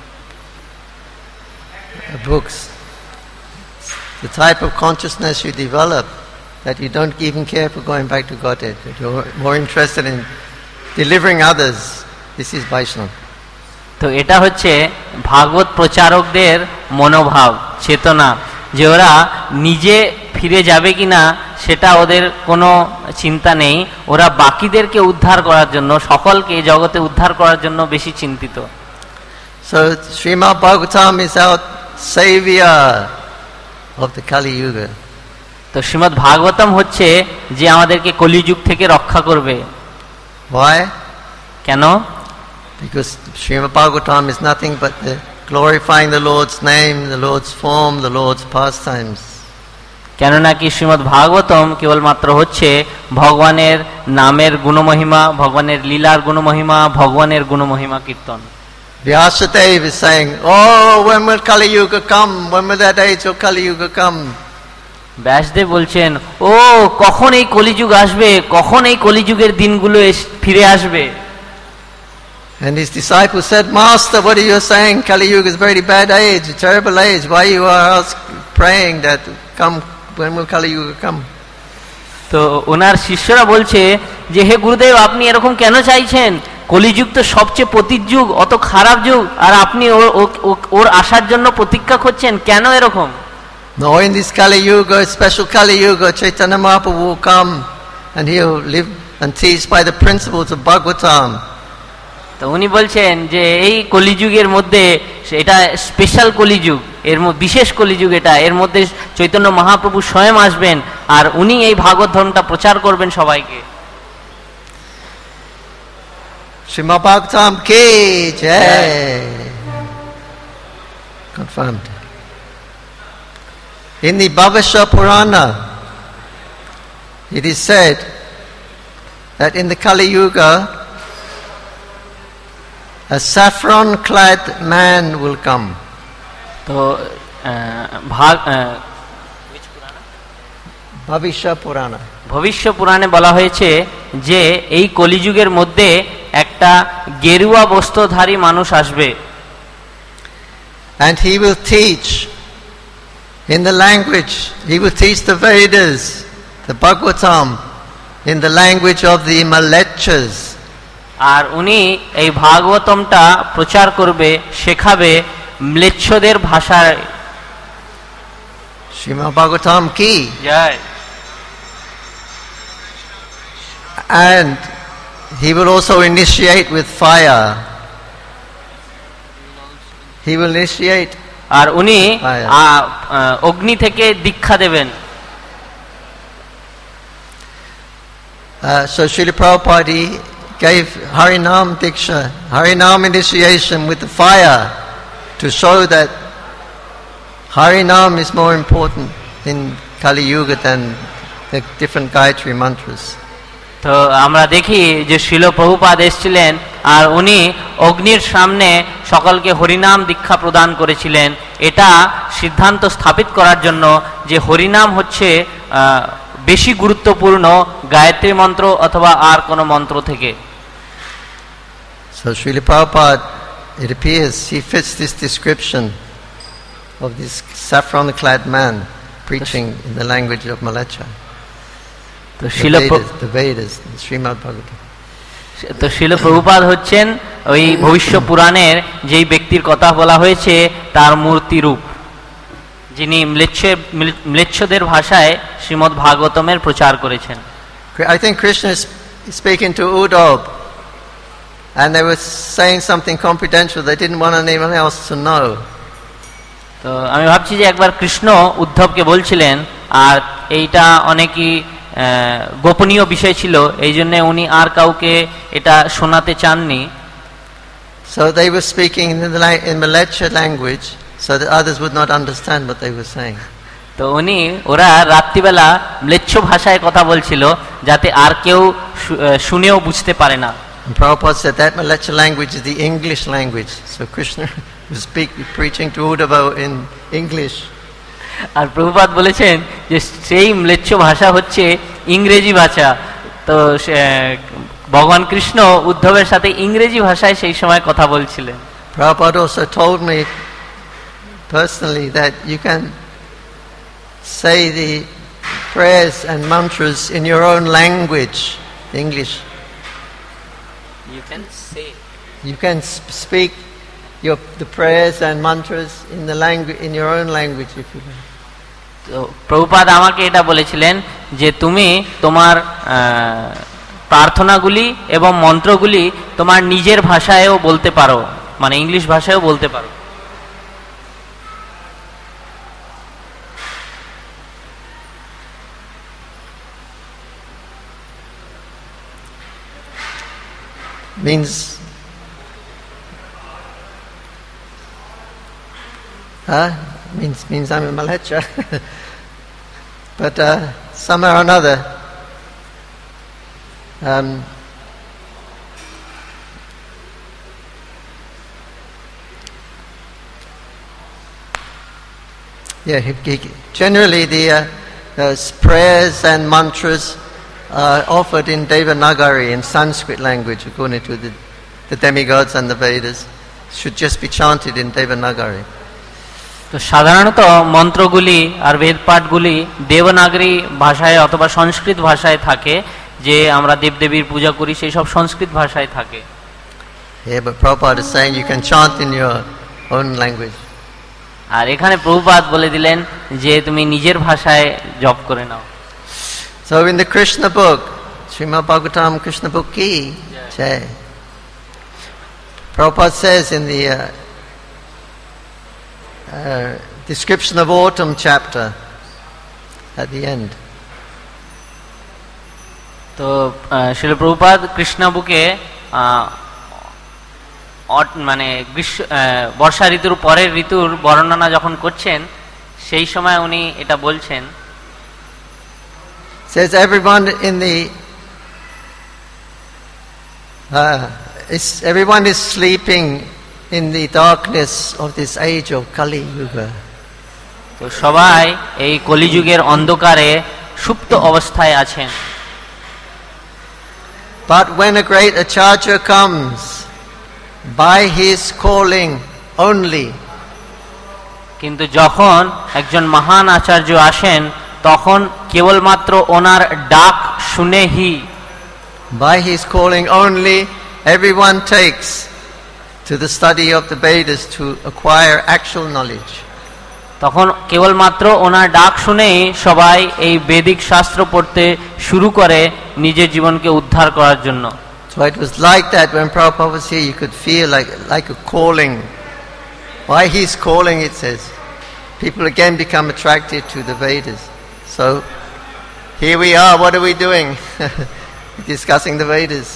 books. The type of consciousness you develop, that you don't even care for going back to Godhead. You're more interested in delivering others. This is Vaishnava. তো এটা হচ্ছে ভাগবত প্রচারকদের মনোভাব, চেতনা, যে ওরা নিজে ফিরে যাবে কিনা সেটা ওদের কোনো চিন্তা নেই, ওরা বাকিদেরকে উদ্ধার করার জন্য, সকলকে জগতে উদ্ধার করার জন্য বেশি চিন্তিত। So Srimad Bhagavatam is our savior of the Kali Yuga. তো শ্রীমদ্ ভাগবতম হচ্ছে যে আমাদেরকে কলিযুগ থেকে রক্ষা করবে। Why? কেন? Because Srimad Bhagavatam is nothing but the glorifying the Lord's name, the Lord's form, the Lord's pastimes. কেননা কি শ্রীমদ্ ভাগবতম কেবলমাত্র হচ্ছে ভগবানের নামের গুণমহিমা, ভগবানের লীলার গুণমহিমা, ভগবানের গুণমহিমা কীর্তন। Vyasadeva is saying, oh, when will Kali Yuga come? When will that age of Kali Yuga come? Vyasdev বলছেন, ও কখন এই কলিযুগ আসবে, কখন এই কলিযুগের দিনগুলো ফিরে আসবে। And his disciples said, Master, what are you saying? Kali Yuga is a very bad age, a terrible age. Why you are ask, praying that come, when will Kali Yuga come? তো ওনার শিষ্যরা বলছে যে হে গুরুদেব, আপনি এরকম কেন চাইছেন? কলিযুগ তো সবচেয়ে পতিত যুগ, অত খারাপ যুগ, আর আপনি ওর আসার জন্য প্রতীক্ষা করছেন, কেন এরকম? No, in this Kali Yuga, special Kali Yuga, Chaitanya Mahaprabhu will come and he'll live and teach by the principles of Bhagavatam. তো উনি বলছেন যে এই কলিযুগের মধ্যে, এটা স্পেশাল কলিযুগ, এর বিশেষ কলিযুগ এটা, এর মধ্যে চৈতন্য মহাপ্রভু স্বয়ং আসবেন আর উনি এই ভাগবত ধর্মটা প্রচার করবেন সবাইকে। Srimad Bhagavatam ki jai. Confirmed. In the Bhavasya Purana, it is said that in the Kali Yuga, a saffron-clad man will come. তো ভাগ Bhavishya Purana. ভবিষ্য পুরাণে বলা হয়েছে যে এই কলিযুগের মধ্যে একটা গেরুয়া বস্ত্রধারী মানুষ আসবে। And he will teach in the language, he will teach the Vedas, the Bhagavatam, in the language of the Malechas. আর উনি এই ভাগবতমটা প্রচার করবে, শেখাবে ম্লেচ্ছদের ভাষায়। Srimad Bhagavatam ki. Joy. And he will also initiate with fire. He will initiate. আর উনি Fire. আ- আ- অগ্নি থেকে দীক্ষা দেবেন। Uh, so Srila Prabhupada gave Harinam Diksha, Harinam initiation with the fire to show that Harinam is more important in Kali Yuga than the different Gayatri mantras. তো আমরা দেখি যে শিল প্রভুপাদ এসেছিলেন আর উনি অগ্নির সামনে সকলকে হরিনাম দীক্ষা প্রদান করেছিলেন। এটা সিদ্ধান্ত স্থাপিত করার জন্য যে হরিনাম হচ্ছে আহ, বেশি গুরুত্বপূর্ণ গায়ত্রী মন্ত্র অথবা আর কোনো মন্ত্র থেকে। So Srila Prabhupada, it appears, he fits this description of this saffron-clad man preaching in the language of Malacha. তো The শিল Vedas, the Vedas, the Srimad Bhagavatam. তো শিল প্রভুপাদ হচ্ছেন ওই ভবিষ্য পুরাণের যেই ব্যক্তির কথা বলা হয়েছে তার মূর্তি রূপ, যিনি ম্লেচ্ছ ম্লেচ্ছদের ভাষায় শ্রীমদ্ ভাগবতমের প্রচার করেছেন। I think Krishna is speaking to Uddhav, and they were saying something confidential they didn't want anyone else to know. তো আমি ভাবছি যে একবার কৃষ্ণ উদ্ধবকে বলছিলেন আর এইটা অনেকই আহ, গোপনীয় বিষয় ছিল, এই জন্য উনি আর কাউকে এটা শোনাতে চাননি। So they were speaking in the la- in Malacha language so that others would not understand what they were saying. তো উনি ওরা রাত্রিবেলা ম্লেচ্ছ ভাষায় কথা বলছিল যাতে আর কেউ শু- আহ, শুনেও বুঝতে পারে না। And Prabhupada said that Malacha language is the English language. So Krishna was speak, preaching to Uddhava in English. আর প্রভুপাদ বলেছেন যে সেই ম্লেচ্ছ ভাষা হচ্ছে ইংরেজি ভাষা। তো সে- ভগবান কৃষ্ণ উদ্ধবের সাথে ইংরেজি ভাষায় সেই সময় কথা বলছিলেন। Prabhupada also told me personally that you can say the prayers and mantras in your own language, English. You can say. You can sp- speak your the prayers and mantras in the language in your own language if you like. তো প্রভুপাদ আমাকে এটা বলেছিলেন যে তুমি তোমার আহ, প্রার্থনাগুলি এবং মন্ত্রগুলি তোমার নিজের ভাষায়ও বলতে পারো, মানে ইংলিশ ভাষায়ও বলতে পারো। Means huh? Means means I'm a Malacha. But uh, somehow or another um, yeah, he, he, generally the uh, uh, prayers and mantras are offered in Devanagari, in Sanskrit language, according to the, the demigods and the Vedas. Should just be chanted in Devanagari. তো সাধারণত মন্ত্রগুলি আর বেদ পাঠগুলি দেবনাগরী ভাষায় অথবা সংস্কৃত ভাষায় থাকে, যে আমরা দেবদেবীর পূজা করি সেই সব সংস্কৃত ভাষায় থাকে। Yeah, but Prabhupada is saying you can chant in your own language. আর এখানে প্রভুপাদ বলে দিলেন যে তুমি নিজের ভাষায় জপ করে নাও। So in the Krishna book, Srimad Bhagavatam Krishna book ki jai. Prabhupada says in the uh, uh, description of autumn chapter at the end. তো শিল প্রভুপাদ কৃষ্ণ বুকে আহ, অট- মানে গ্রীষ্ম আহ, বর্ষা ঋতুর পরের ঋতুর বর্ণনা যখন করছেন সেই সময় উনি এটা বলছেন, Says everyone in the uh, is, everyone is sleeping in the darkness of this age of Kali Yuga. তো সবাই এই কলিযুগের অন্ধকারে সুপ্ত অবস্থায় আছেন। But when a great acharya comes, by his calling only, কিন্তু যখন একজন মহান আচার্য আসেন তখন কেবলমাত্র ওনার ডাক শুনেহি, by his calling only, everyone takes to the study of the Vedas to acquire actual knowledge. তখন কেবলমাত্র ওনার ডাক শুনেই সবাই এই বেদিক শাস্ত্র পড়তে শুরু করে নিজের জীবনকে উদ্ধার করার জন্য। So it was like that when Prabhupada was here. You could feel like like a calling. Why he's calling, it says. People again become attracted to the Vedas. So here we are. What are we doing? Discussing the Vedas.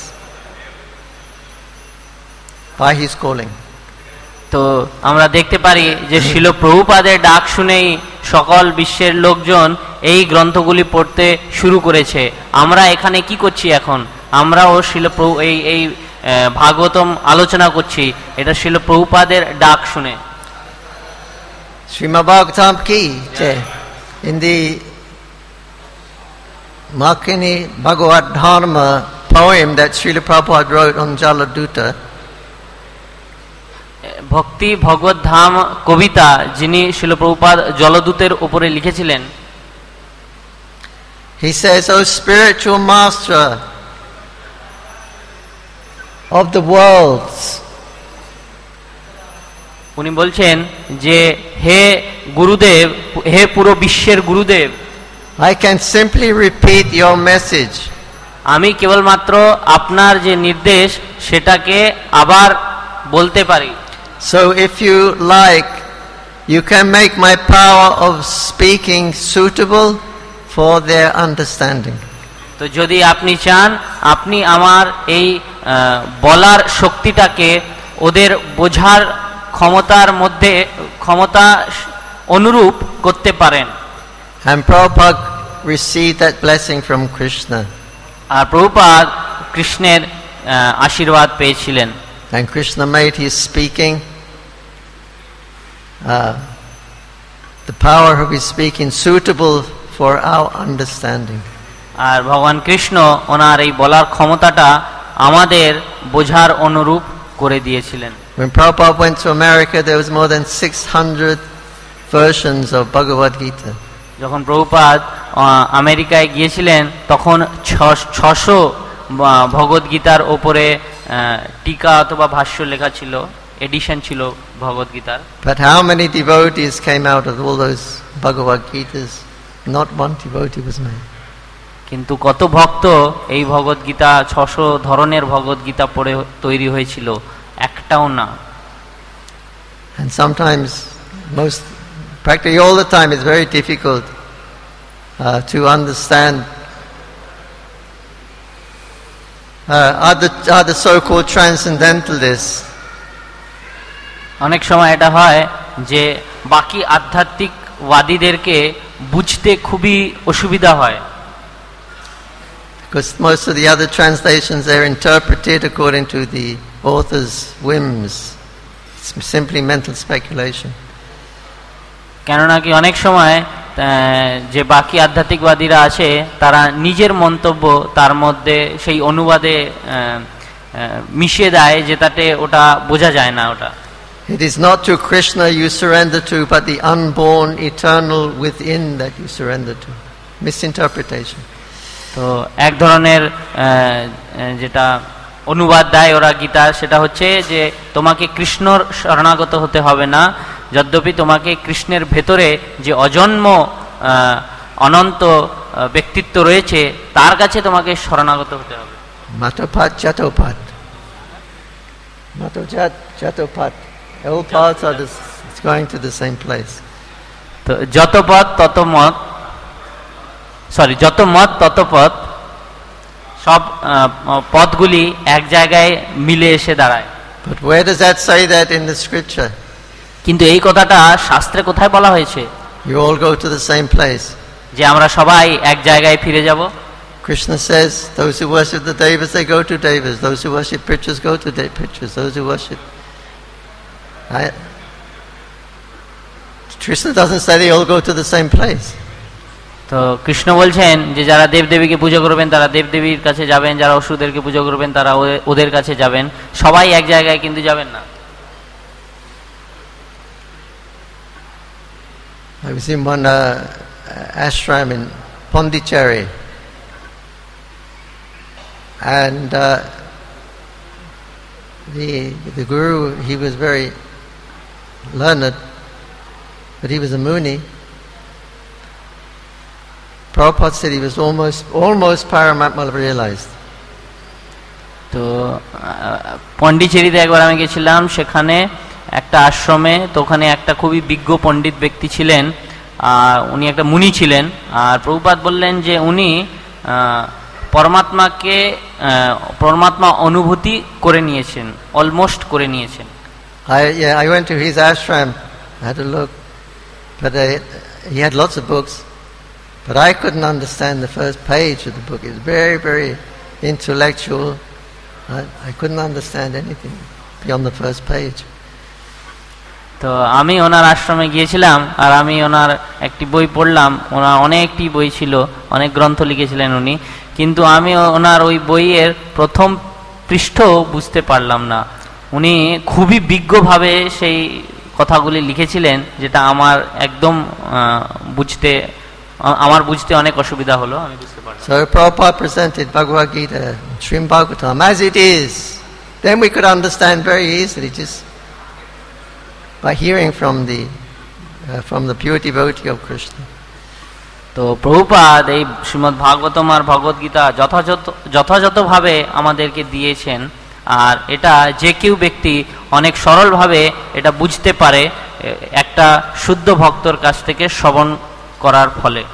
Why he's calling. তো আমরা দেখতে পারি যে শিল প্রভুপাদের ডাক শুনেই সকল বিশ্বের লোকজন এই গ্রন্থগুলি পড়তে শুরু করেছে। আমরা এখানে কি করছি এখন? আমরাও শিল প্রভু এই এই ভাগবতম আলোচনা করছি, এটা শিল প্রভুপাদের ডাক শুনে। Srimad Bhagavatam ki jai. In the Makini Bhagavad Dharma poem that Srila Prabhupada wrote on Jaladuta, ভক্তি ভগবত ধাম কবিতা যিনি শিল প্রভুপাদ জলদূতের উপরে লিখেছিলেন, he says, "O spiritual master of the worlds," উনি বলছেন যে হে গুরুদেব, হে পুরো বিশ্বের গুরুদেব, I can simply repeat your message. আমি কেবলমাত্র আপনার যে নির্দেশ সেটাকে আবার বলতে পারি। So if you like, you can make my power of speaking suitable for their understanding. তো যদি আপনি চান, আপনি আমার এই বলার শক্তিটাকে ওদের বোঝার ক্ষমতার মধ্যে ক্ষমতা অনুরূপ করতে পারেন। And Prabhupada received that blessing from Krishna. আর প্রভুপাদ কৃষ্ণের আশীর্বাদ পেয়েছিলেন। And Krishna made his speaking, uh, the power of his speaking suitable for our understanding. আর ভগবান কৃষ্ণ ওনার এই বলার ক্ষমতাটা আমাদের বোঝার অনুরূপ করে দিয়েছিলেন। When Prabhupada went to America, there was more than six hundred versions of Bhagavad Gita. যখন প্রভুপাদ আমেরিকায় গিয়েছিলেন তখন ছশো ভগবদ গীতার ওপরে টিকা অথবা ভাষ্য লেখা ছিল, এডিশন ছিল ভগবদ গীতার। But how many devotees came out of all those Bhagavad Gitas? Not one devotee was made. কিন্তু কত ভক্ত এই ভগবদ গীতা, ছশো ধরনের ভগবদ গীতা পড়ে তৈরি হয়েছিল, একটাও না। And sometimes, most practically all the time, it's very difficult uh, to understand uh, are the are the so-called transcendentalists. অনেক সময় এটা হয় যে বাকি আধ্যাত্মিকবাদীদেরকে বুঝতে খুবই অসুবিধা হয়। Because most of the other translations, they're interpreted according to the author's whims. It's simply mental speculation. কেননা কি অনেক সময় যে বাকি আধ্যাত্মিকবাদীরা আছে তারা নিজের মন্তব্য তার মধ্যে সেই অনুবাদে মিশিয়ে দেয়, যেটাতে ওটা বোঝা যায় না। ওটা It is not to Krishna you surrender to, but the unborn eternal within that you surrender to. Misinterpretation. তো এক ধরনের যেটা অনুবাদ দেয় ওরা গীতা, সেটা হচ্ছে যে তোমাকে কৃষ্ণর শরণাগত হতে হবে না, যদ্যপি তোমাকে কৃষ্ণের ভেতরে যে অজন্ম অনন্ত ব্যক্তিত্ব রয়েছে তার কাছে তোমাকে শরণাগত হতে হবে। Matopat Jatopat. Matojat Jatopat. All paths are this, it's going to the same place. তো যত পথ তত মত, সরি যত মত তত পথ, সব পথগুলি এক জায়গায় মিলে এসে দাঁড়ায়। But where does that say that in the scripture? কিন্তু এই কথাটা শাস্ত্রে কোথায় বলা হয়েছে? You all go to the same place. যে আমরা সবাই এক জায়গায় ফিরে যাব। Krishna says, those who worship the devas, they go to devas. Those who worship pictures go to de- pictures. Those who worship... I, Krishna doesn't say they all go to the same place. তো কৃষ্ণ বলছেন যে যারা দেবদেবীকে পুজো করবেন তারা দেবদেবীর কাছে যাবেন, যারা অসুরদেরকে পুজো করবেন তারা ওদের কাছে যাবেন, সবাই এক জায়গায় কিন্তু যাবেন না। I was in one uh, ashram in Pondicherry, and uh, the the guru, he was very learned, but he was a Muni. Prabhupada said he was almost, almost Paramatma realized. তো পন্ডিচেরিতে একবার আমি গেছিলাম, সেখানে একটা আশ্রমে, তো ওখানে একটা খুবই বিজ্ঞ পণ্ডিত ব্যক্তি ছিলেন, আর উনি একটা মুনি ছিলেন। আর প্রভুপাদ বললেন যে উনি পরমাত্মাকে পরমাত্মা অনুভূতি করে নিয়েছেন, অলমোস্ট করে নিয়েছেন। I yeah I went to his ashram. I had to look, but I, he had lots of books, but I couldn't understand the first page of the book. It's very very intellectual. I, I couldn't understand anything beyond the first page. তো আমি ওনার আশ্রমে গিয়েছিলাম, আর আমি ওনার একটি বই পড়লাম। ওনার অনেকটি বই ছিল, অনেক গ্রন্থ লিখেছিলেন উনি, কিন্তু আমি ওনার ওই বইয়ের প্রথম পৃষ্ঠ বুঝতে পারলাম না। উনি খুবই বিজ্ঞভাবে সেই কথাগুলি লিখেছিলেন, যেটা আমার একদম বুঝতে আমার বুঝতে অনেক অসুবিধা হলো, আমি বুঝতে পারলাম। So Prabhupada presented Bhagavad Gita, Srimad Bhagavatam as it is. Then we could understand very easily, just by hearing from the uh, from the pure devotee of Krishna. তো প্রভুপাদ এই শ্রীমদ্ ভাগবতম আর ভগবদ গীতা যথাযথ যথাযথভাবে আমাদেরকে দিয়েছেন, আর এটা যে কেউ ব্যক্তি অনেক সরলভাবে এটা বুঝতে পারে একটা শুদ্ধ ভক্তর কাছ থেকে শ্রবণ করার ফলে।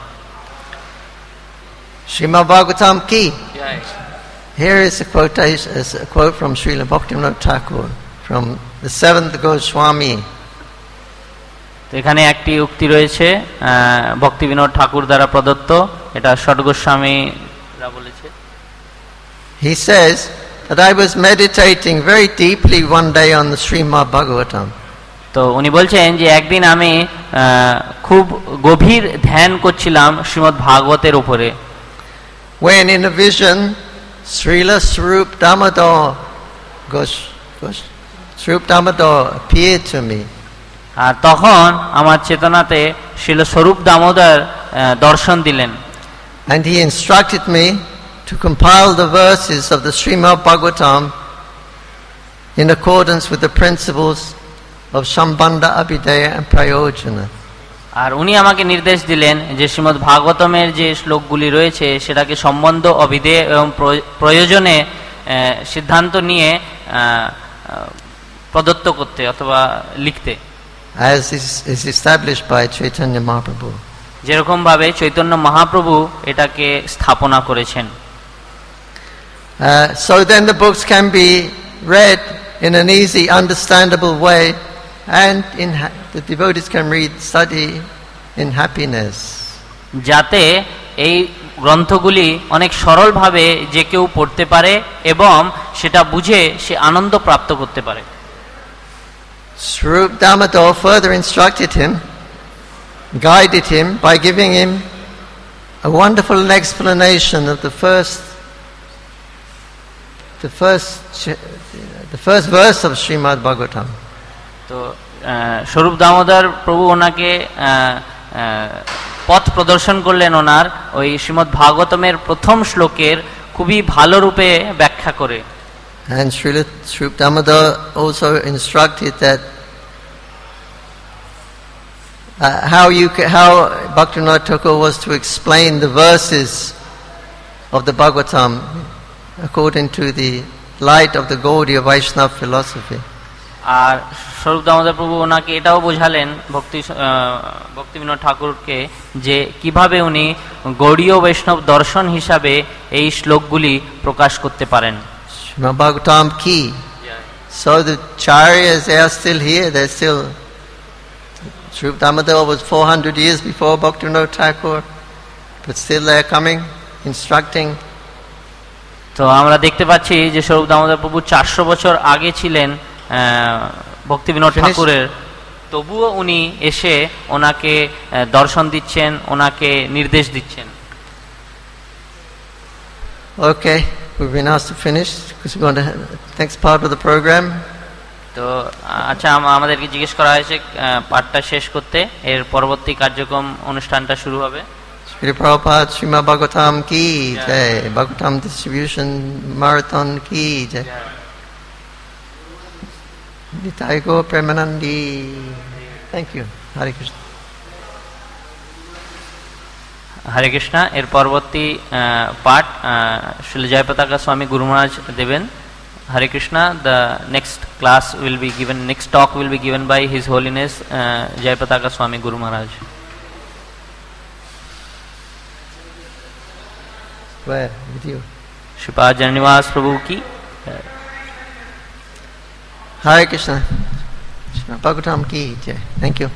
Srimad Bhagavatam ki. Here is a quotation, is a quote from Srila Bhaktivinoda Thakur from the seventh Goswami. তো এখানে একটি উক্তি রয়েছে ভক্তি বিনোদ ঠাকুর দ্বারা প্রদত্ত, এটা ষট গোস্বামীরা বলেছে। He says that I was meditating very deeply one day on the Srimad Bhagavatam. তো উনি বলছেন যে একদিন আমি খুব গভীর ধ্যান করছিলাম শ্রীমদ্ ভাগবতের উপরে। When in a vision Srila Swarup Damodar Gos Gos Swarup Damodar appeared to me. আর তখন আমার চেতনাতে শ্রীল স্বরূপ দামোদর দর্শন দিলেন। And he instructed me to compile the verses of the Srimad Bhagavatam in accordance with the principles of Sambandha, Abhidheya and Prayojana. আর উনি আমাকে নির্দেশ দিলেন যে শ্রীমদ্ ভাগবতমের যে শ্লোকগুলি রয়েছে সেটাকে সম্বন্ধ, অভিধেয় এবং প্রয়োজনে সিদ্ধান্ত নিয়ে প্রদত্ত করতে অথবা লিখতে, as is established by Chaitanya Mahaprabhu. যেরকম ভাবে চৈতন্য মহাপ্রভু এটাকে স্থাপনা করেছেন। Uh, so then the books can be read in an easy, understandable way, and in ha- the devotees can read, study in happiness. যাতে এই গ্রন্থগুলি অনেক সরলভাবে যে কেউ পড়তে পারে এবং সেটা বুঝে সে আনন্দ প্রাপ্ত করতে পারে। Swarup Damodar further instructed him, guided him by giving him a wonderful explanation of the first the first the first verse of Srimad Bhagavatam. তো স্বরূপ দামোদর প্রভু ওনাকে পথ প্রদর্শন করলেন ওনার ওই শ্রীমদ্ ভাগবতমের প্রথম শ্লোকের খুবই ভালো রূপে ব্যাখ্যা করে। And Srila Swarup Damodar also instructed that uh, how you ca- how Bhaktivinoda Thakur was to explain the verses of the Bhagavatam according to the light of the Gaudiya Vaishnava philosophy. আর স্বরূপ দামোদর প্রভু ওনাকে এটাও বোঝালেন ভক্তি ভক্তি বিনোদ ঠাকুরকে যে কিভাবে উনি গৌড়ীয় বৈষ্ণব দর্শন হিসাবে এই শ্লোকগুলি প্রকাশ করতে পারেন। Srimad Bhagavatam ki. So the Charyas, they are still here, they're still. Swarup Damodar was four hundred years before Bhaktivinoda Thakur, but still they're coming, instructing. তো আমরা দেখতে পাচ্ছি যে স্বরূপ দামোদর প্রভু চারশো বছর আগে ছিলেন ভক্তি বিনোদ ঠাকুরের, তবুও উনি এসে ওনাকে দর্শন দিচ্ছেন, ওনাকে নির্দেশ দিচ্ছেন। Okay, we've been asked to finish because we're going to have the next part of the program. তো আচ্ছা, আমাদেরকে জিজ্ঞেস করা হয়েছে পাঠটা শেষ করতে, এর পরবর্তী কার্যক্রম অনুষ্ঠানটা শুরু হবে। Srila Prabhupada Srimad Bhagavatam ki jai, Bhagavatam distribution marathon ki jai. Nitai Gaur Premanandi. Thank you. Hare Krishna. হরে কৃষ্ণা। এর পরবর্তী পাঠ শ্রী জয়পতাকা স্বামী গুরু মহারাজ দেবেন। হরে Krishna. The next class will be given, next talk will be given by His Holiness uh, Jayapataka Swami Guru Maharaj. Where? With you. Shripad Janivas Prabhu ki. Hare Krishna. Krishna Bhagavatam ki jai. Thank you.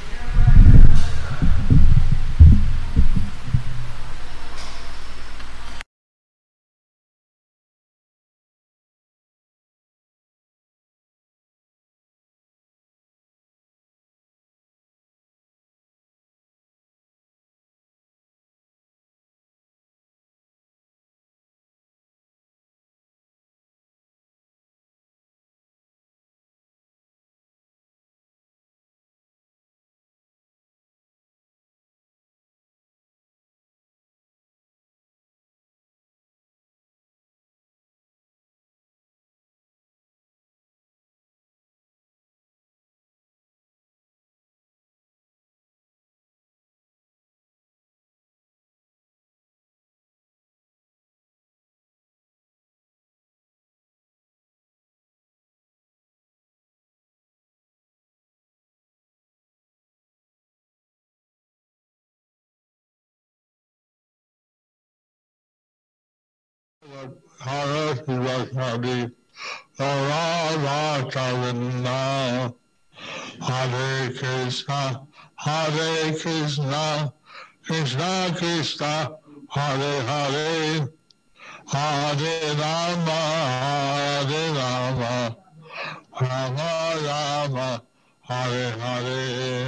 Hare Hare Rama Chavana Hare Krishna Hare Krishna Krishna Krishna Hare Hare Hare Rama Hare Rama Rama Rama Hare Hare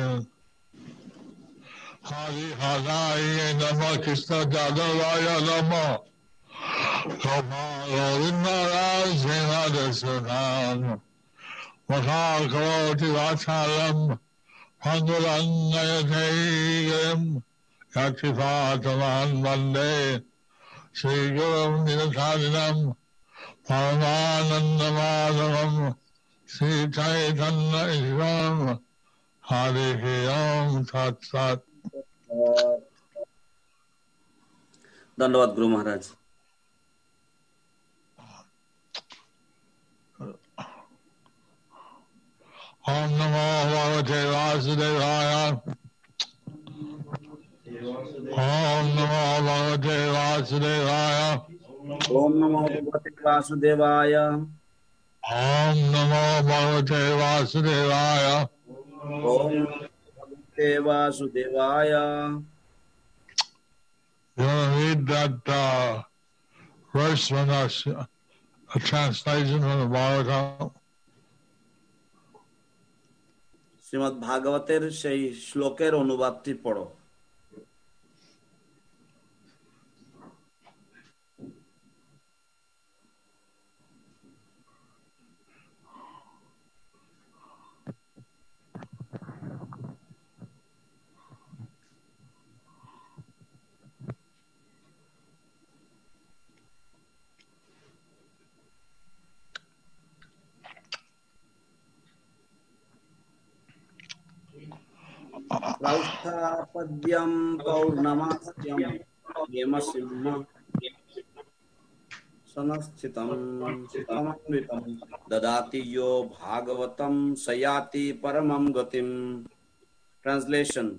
Hare Hare Nama Krishna Jadavaya Nama Govindarajinadasunam Vakakoti Vachalam Pandurangayategam Yakshipataman Vande Sri Gurum Niratharinam Paramanandamadavam Sri Chaitanya Isvam Harihi Om Tat Sat. धन्यवाद Guru Maharaj. Om Namo Bhagavate Vasudevaya. Om Namo Bhagavate Vasudevaya. Om Namo Bhagavate Vasudevaya. Om Namo Bhagavate Vasudevaya. Om Namo Bhagavate Vasudevaya. You want to read that uh, verse from us, a translation from the Bhagavatam? Shrimad ভাগবতের সেই শ্লোকের অনুবাদটি পড়ো। Prausthapadyam Paurnamastyam Yemasimha Sanasthitam Sitamamritam Dadati Yo Bhagavatam Sayati Paramam Gatim. Translation.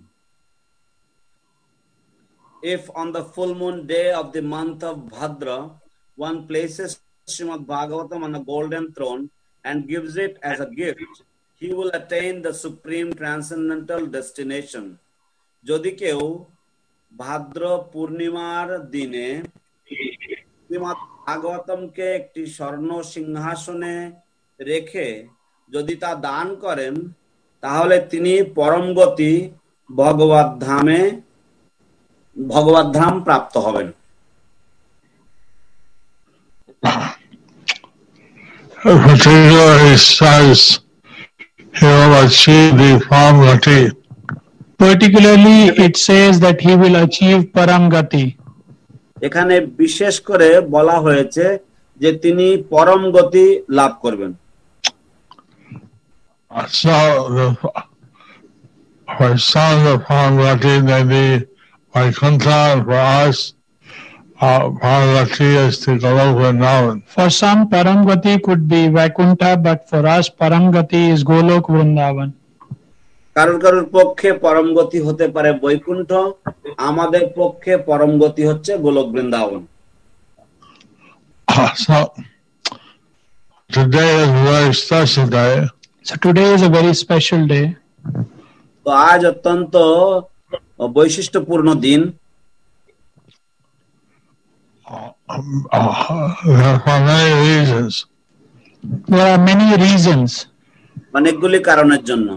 If on the full moon day of the month of Bhadra one places Srimad Bhagavatam on a golden throne and gives it as a gift, he will attain the supreme transcendental destination. যদি কেউ ভাদ্র পূর্ণিমার দিনে শ্রীমদ্ ভাগবতমকে একটি স্বর্ণ সিংহাসনে রেখে যদি তা দান করেন তাহলে তিনি পরম গতি ভগবত ধামে ভগবত ধাম প্রাপ্ত হবেন। Particularly says he will achieve the Paramgati. Particularly, it says that he will achieve Paramgati. এখানে বিশেষ করে বলা হয়েছে যে তিনি পরম গতি লাভ করবেন। So, the, for some the Paramgati may be Vaikuntha, for us, uh, Parvati is the Golok Vrindavan. For some, Paramgati could be Vaikuntha, but for us, Paramgati is Golok Vrindavan. কারোর কারোর পক্ষে পরম গতি হতে পারে বৈকুণ্ঠ, আমাদের পক্ষে পরম গতি হচ্ছে গোলক Vrindavan. Uh, so, today is a very special day. So today is a very special day. তো আজ অত্যন্ত বৈশিষ্ট্যপূর্ণ দিন। Uh, uh, for many reasons. There are many reasons. অনেকগুলি কারণের জন্য।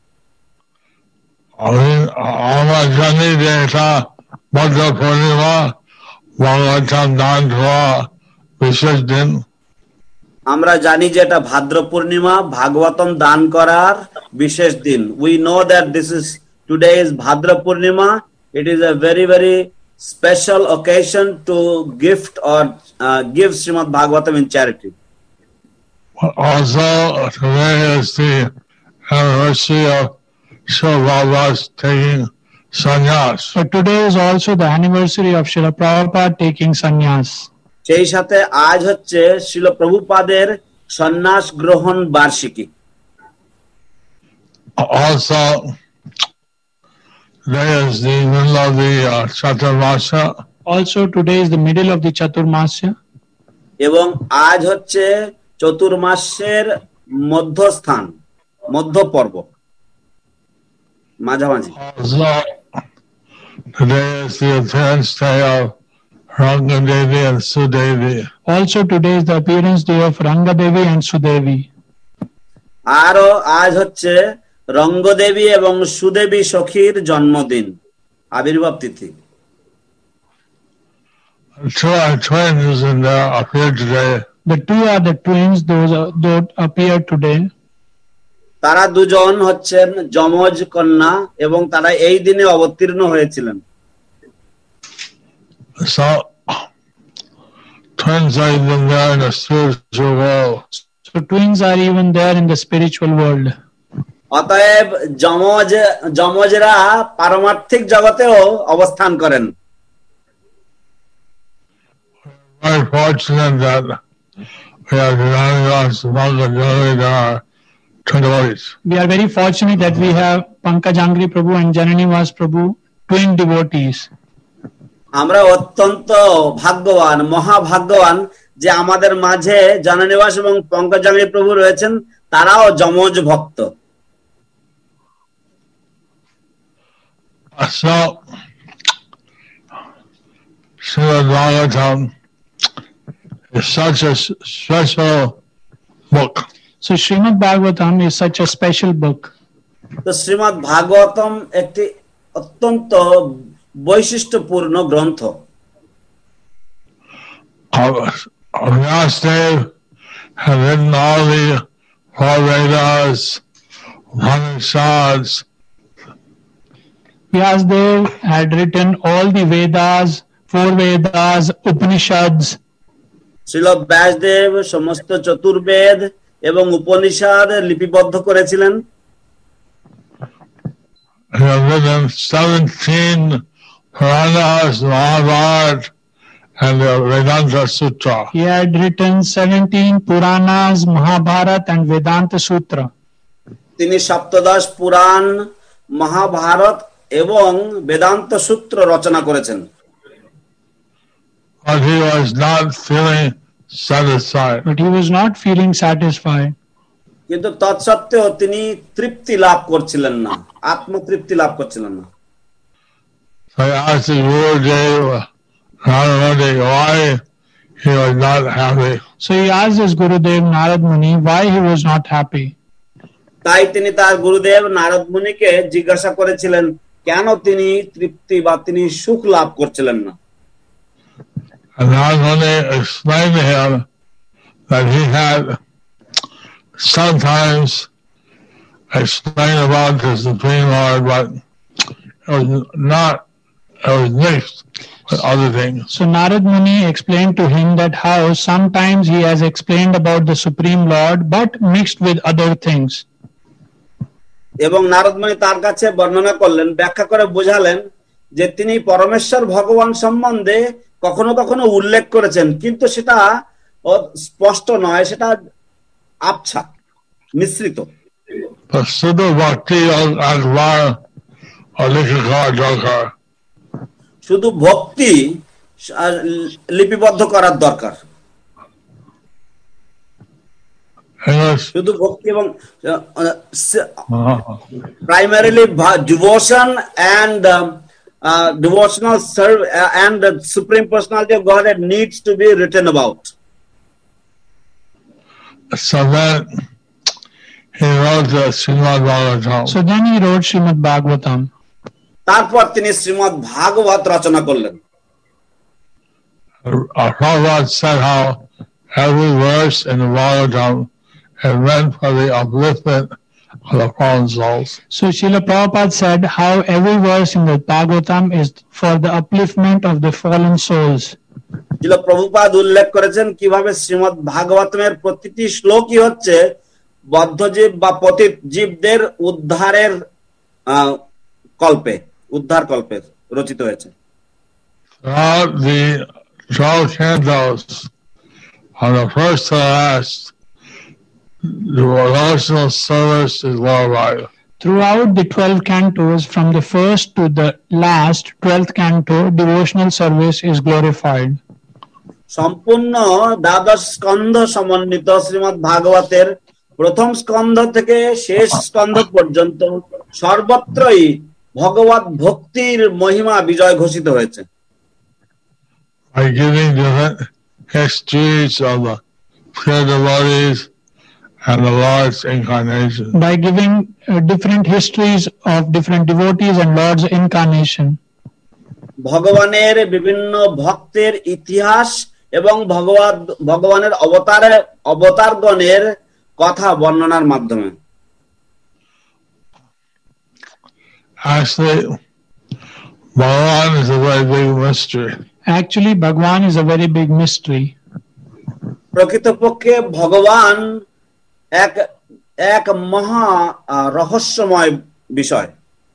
আমি আমরা জানি যে এটা মধ্য পূর্ণিমা ভাগবতম দান হওয়া বিশেষ দিন। আমরা জানি যে এটা ভাদ্র পূর্ণিমা ভাগবতম দান করার বিশেষ দিন। We know that this is today is Bhadra Purnima. It is a very very special occasion to gift or uh, give Srimad Bhagavatam in charity. Also, today is the anniversary of Srila Prabhupada taking sannyas. So today is also the anniversary of Srila Prabhupada taking sannyas. সেই সাথে আজ হচ্ছে শ্রীল প্রভুপাদের সন্ন্যাস গ্রহণ বার্ষিকী। Also, today is the middle of the uh, Chaturmasya. Also today is the middle of the Chaturmasya. এবং আজ হচ্ছে চতুর্মাসের মধ্যস্থান, মধ্য পর্ব, মাঝামাঝি। Also, today is the appearance day of Rangadevi and Sudevi. Also today is the appearance day of Rangadevi and Sudevi. আরো আজ হচ্ছে রঙ্গদেবী এবং সুদেবী সখীর জন্মদিন, আবির্ভাব তিথি। Two are twins and they appear today. The two are the twins, those are, those appear today. তারা দুজন হচ্ছেন যমজ কন্যা এবং তারা এই দিনে অবতীর্ণ হয়েছিলেন। So, twins are even there in the spiritual world. So twins are even there in the spiritual world. অতএব যমজ যমজরা পারমার্থিক জগতেও অবস্থান করেন। Very fortunate that we have Janivas Pankajangri, they are twin devotees. We are very fortunate that we have Pankajangri Prabhu and Jananivas Prabhu, twin devotees. আমরা অত্যন্ত ভাগ্যবান, মহাভাগ্যবান যে আমাদের মাঝে জননিবাস এবং পঙ্কজাঙ্গি প্রভু রয়েছেন, তারাও যমজ ভক্ত। So, Srimad Bhagavatam is such a special book. So Srimad Bhagavatam is such a special book. তো শ্রীমদ্ ভাগবতম একটি অত্যন্ত বৈশিষ্ট্যপূর্ণ গ্রন্থ। Vyasadeva have written all the four Vedas, Upanishads. Vyasadeva had written all the Vedas, four Vedas, Upanishads. Srila Vyasdev সমস্ত চতুর্বেদ এবং উপনিষদ লিপিবদ্ধ করেছিলেন। He have written seventeen Puranas, Mahabharata, and the Vedanta Sutra. He had written seventeen Puranas, Mahabharat and Vedanta Sutra. তিনি সপ্তদশ পুরাণ, মহাভারত এবং বেদান্ত সূত্র রচনা করেছেন। But he was not feeling satisfied. But he was not feeling satisfied. কিন্তু তৎসত্ত্বেও তিনি তৃপ্তি লাভ করছিলেন না, আত্মতৃপ্তি লাভ করছিলেন না। So I asked the Gurudev, Narada, why he was not happy. So he asked his Gurudev Narad Muni why he was not happy. তাই তিনি তার গুরুদেব নারদ মুনিকে জিজ্ঞাসা করেছিলেন কেন তিনি তৃপ্তি বা তিনি সুখ লাভ করছিলেন না। And Narad Muni explained to him that he had sometimes explained about the Supreme Lord, but it was not, it was mixed with other things. So Narad Muni explained to him that how sometimes he has explained about the Supreme Lord but mixed with other things. এবং নারদ মুনি তার কাছে বর্ণনা করলেন, ব্যাখ্যা করে বোঝালেন যে তিনি পরমেশ্বর ভগবান সম্বন্ধে কখনো কখনো উল্লেখ করেছেন, কিন্তু সেটা স্পষ্ট নয়, সেটা আবছা, মিশ্রিত। শুধু ভক্তি একবার লিপিবদ্ধ দরকার, শুধু ভক্তি লিপিবদ্ধ করার দরকার, শুধু ভক্তি এবং primarily devotion and uh, uh, devotional serve uh, and the supreme personality of Godhead needs to be written about. So then he wrote the Srimad Bhagavatam. So then he wrote Srimad Bhagavatam. তারপর তিনি শ্রীমদ্ ভাগবত রচনা করলেন। Our Prabhupada said how every verse in the Bhagavatam is meant for the upliftment of the fallen souls. So Srila Prabhupada said how every verse in the Bhagavatam is for the upliftment of the fallen souls. যিনি প্রভুপাদ উল্লেখ করেছেন কিভাবে শ্রীমদ্ ভাগবতমের প্রতিটি শ্লোকই হচ্ছে বদ্ধজীব বা পতিত জীবদের উদ্ধারের কল্পে, উদ্ধার কল্পে রচিত হয়েছে। Throughout the twelve cantos, on the first to last, the devotional service is glorified. Throughout the twelve cantos, from the first to the last, twelfth canto, devotional service is glorified. সম্পূর্ণ দ্বাদশ স্কন্ধ সমন্বিত শ্রীমদ্ ভাগবতের প্রথম স্কন্ধ থেকে শেষ স্কন্ধ পর্যন্ত সর্বত্রই ভগবত ভক্তির মহিমা বিজয় ঘোষিত হয়েছে। By giving different histories of the pure devotees and the Lord's incarnation. By giving uh, different histories of different devotees and Lord's incarnation. ভগবানের বিভিন্ন ভক্তের ইতিহাস এবং ভগবান ভগবানের অবতারে অবতারগণের কথা বর্ণনার মাধ্যমে। Actually, Bhagavan is a very big mystery. Actually, Bhagavan is a very big mystery. প্রকৃতপক্ষে ভগবান এক এক মহা রহস্যময় বিষয়।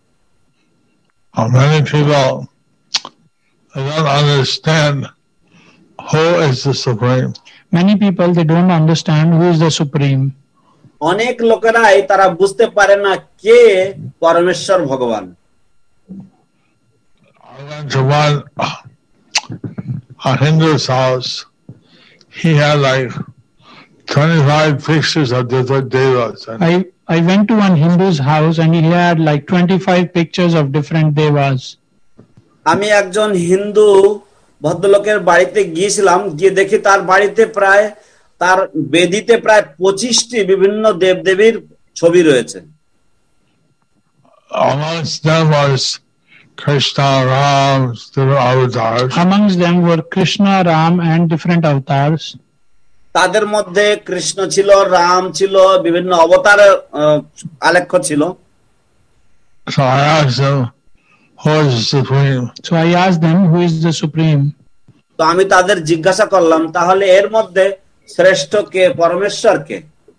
Many people don't understand who is the Supreme. Many people, they don't understand who is the Supreme. অনেক লোকেরাই তারা বুঝতে পারে না কে পরমেশ্বর ভগবান। I went to one a Hindu's house. He had like twenty-five pictures of different devas. I, I went to one Hindu's house and he had like twenty-five pictures of different devas. আমি একজন হিন্দু ভদ্রলোকের বাড়িতে গিয়েছিলাম, গিয়ে দেখি তার বাড়িতে প্রায় তার বেদিতে প্রায় পঁচিশটি বিভিন্ন দেবদেবীর ছবি রয়েছে। Amongst them was Krishna, Ram, different avatars. Amongst them were Krishna, Ram and different avatars. তাদের মধ্যে কৃষ্ণ ছিল, রাম ছিল, বিভিন্ন অবতার আলেখ্য ছিল। So I asked them, who is the Supreme? So I asked them, who is the Supreme? তো আমি তাদের জিজ্ঞাসা করলাম, তাহলে এর মধ্যে শ্রেষ্ঠ কে, পরমেশ্বর কে?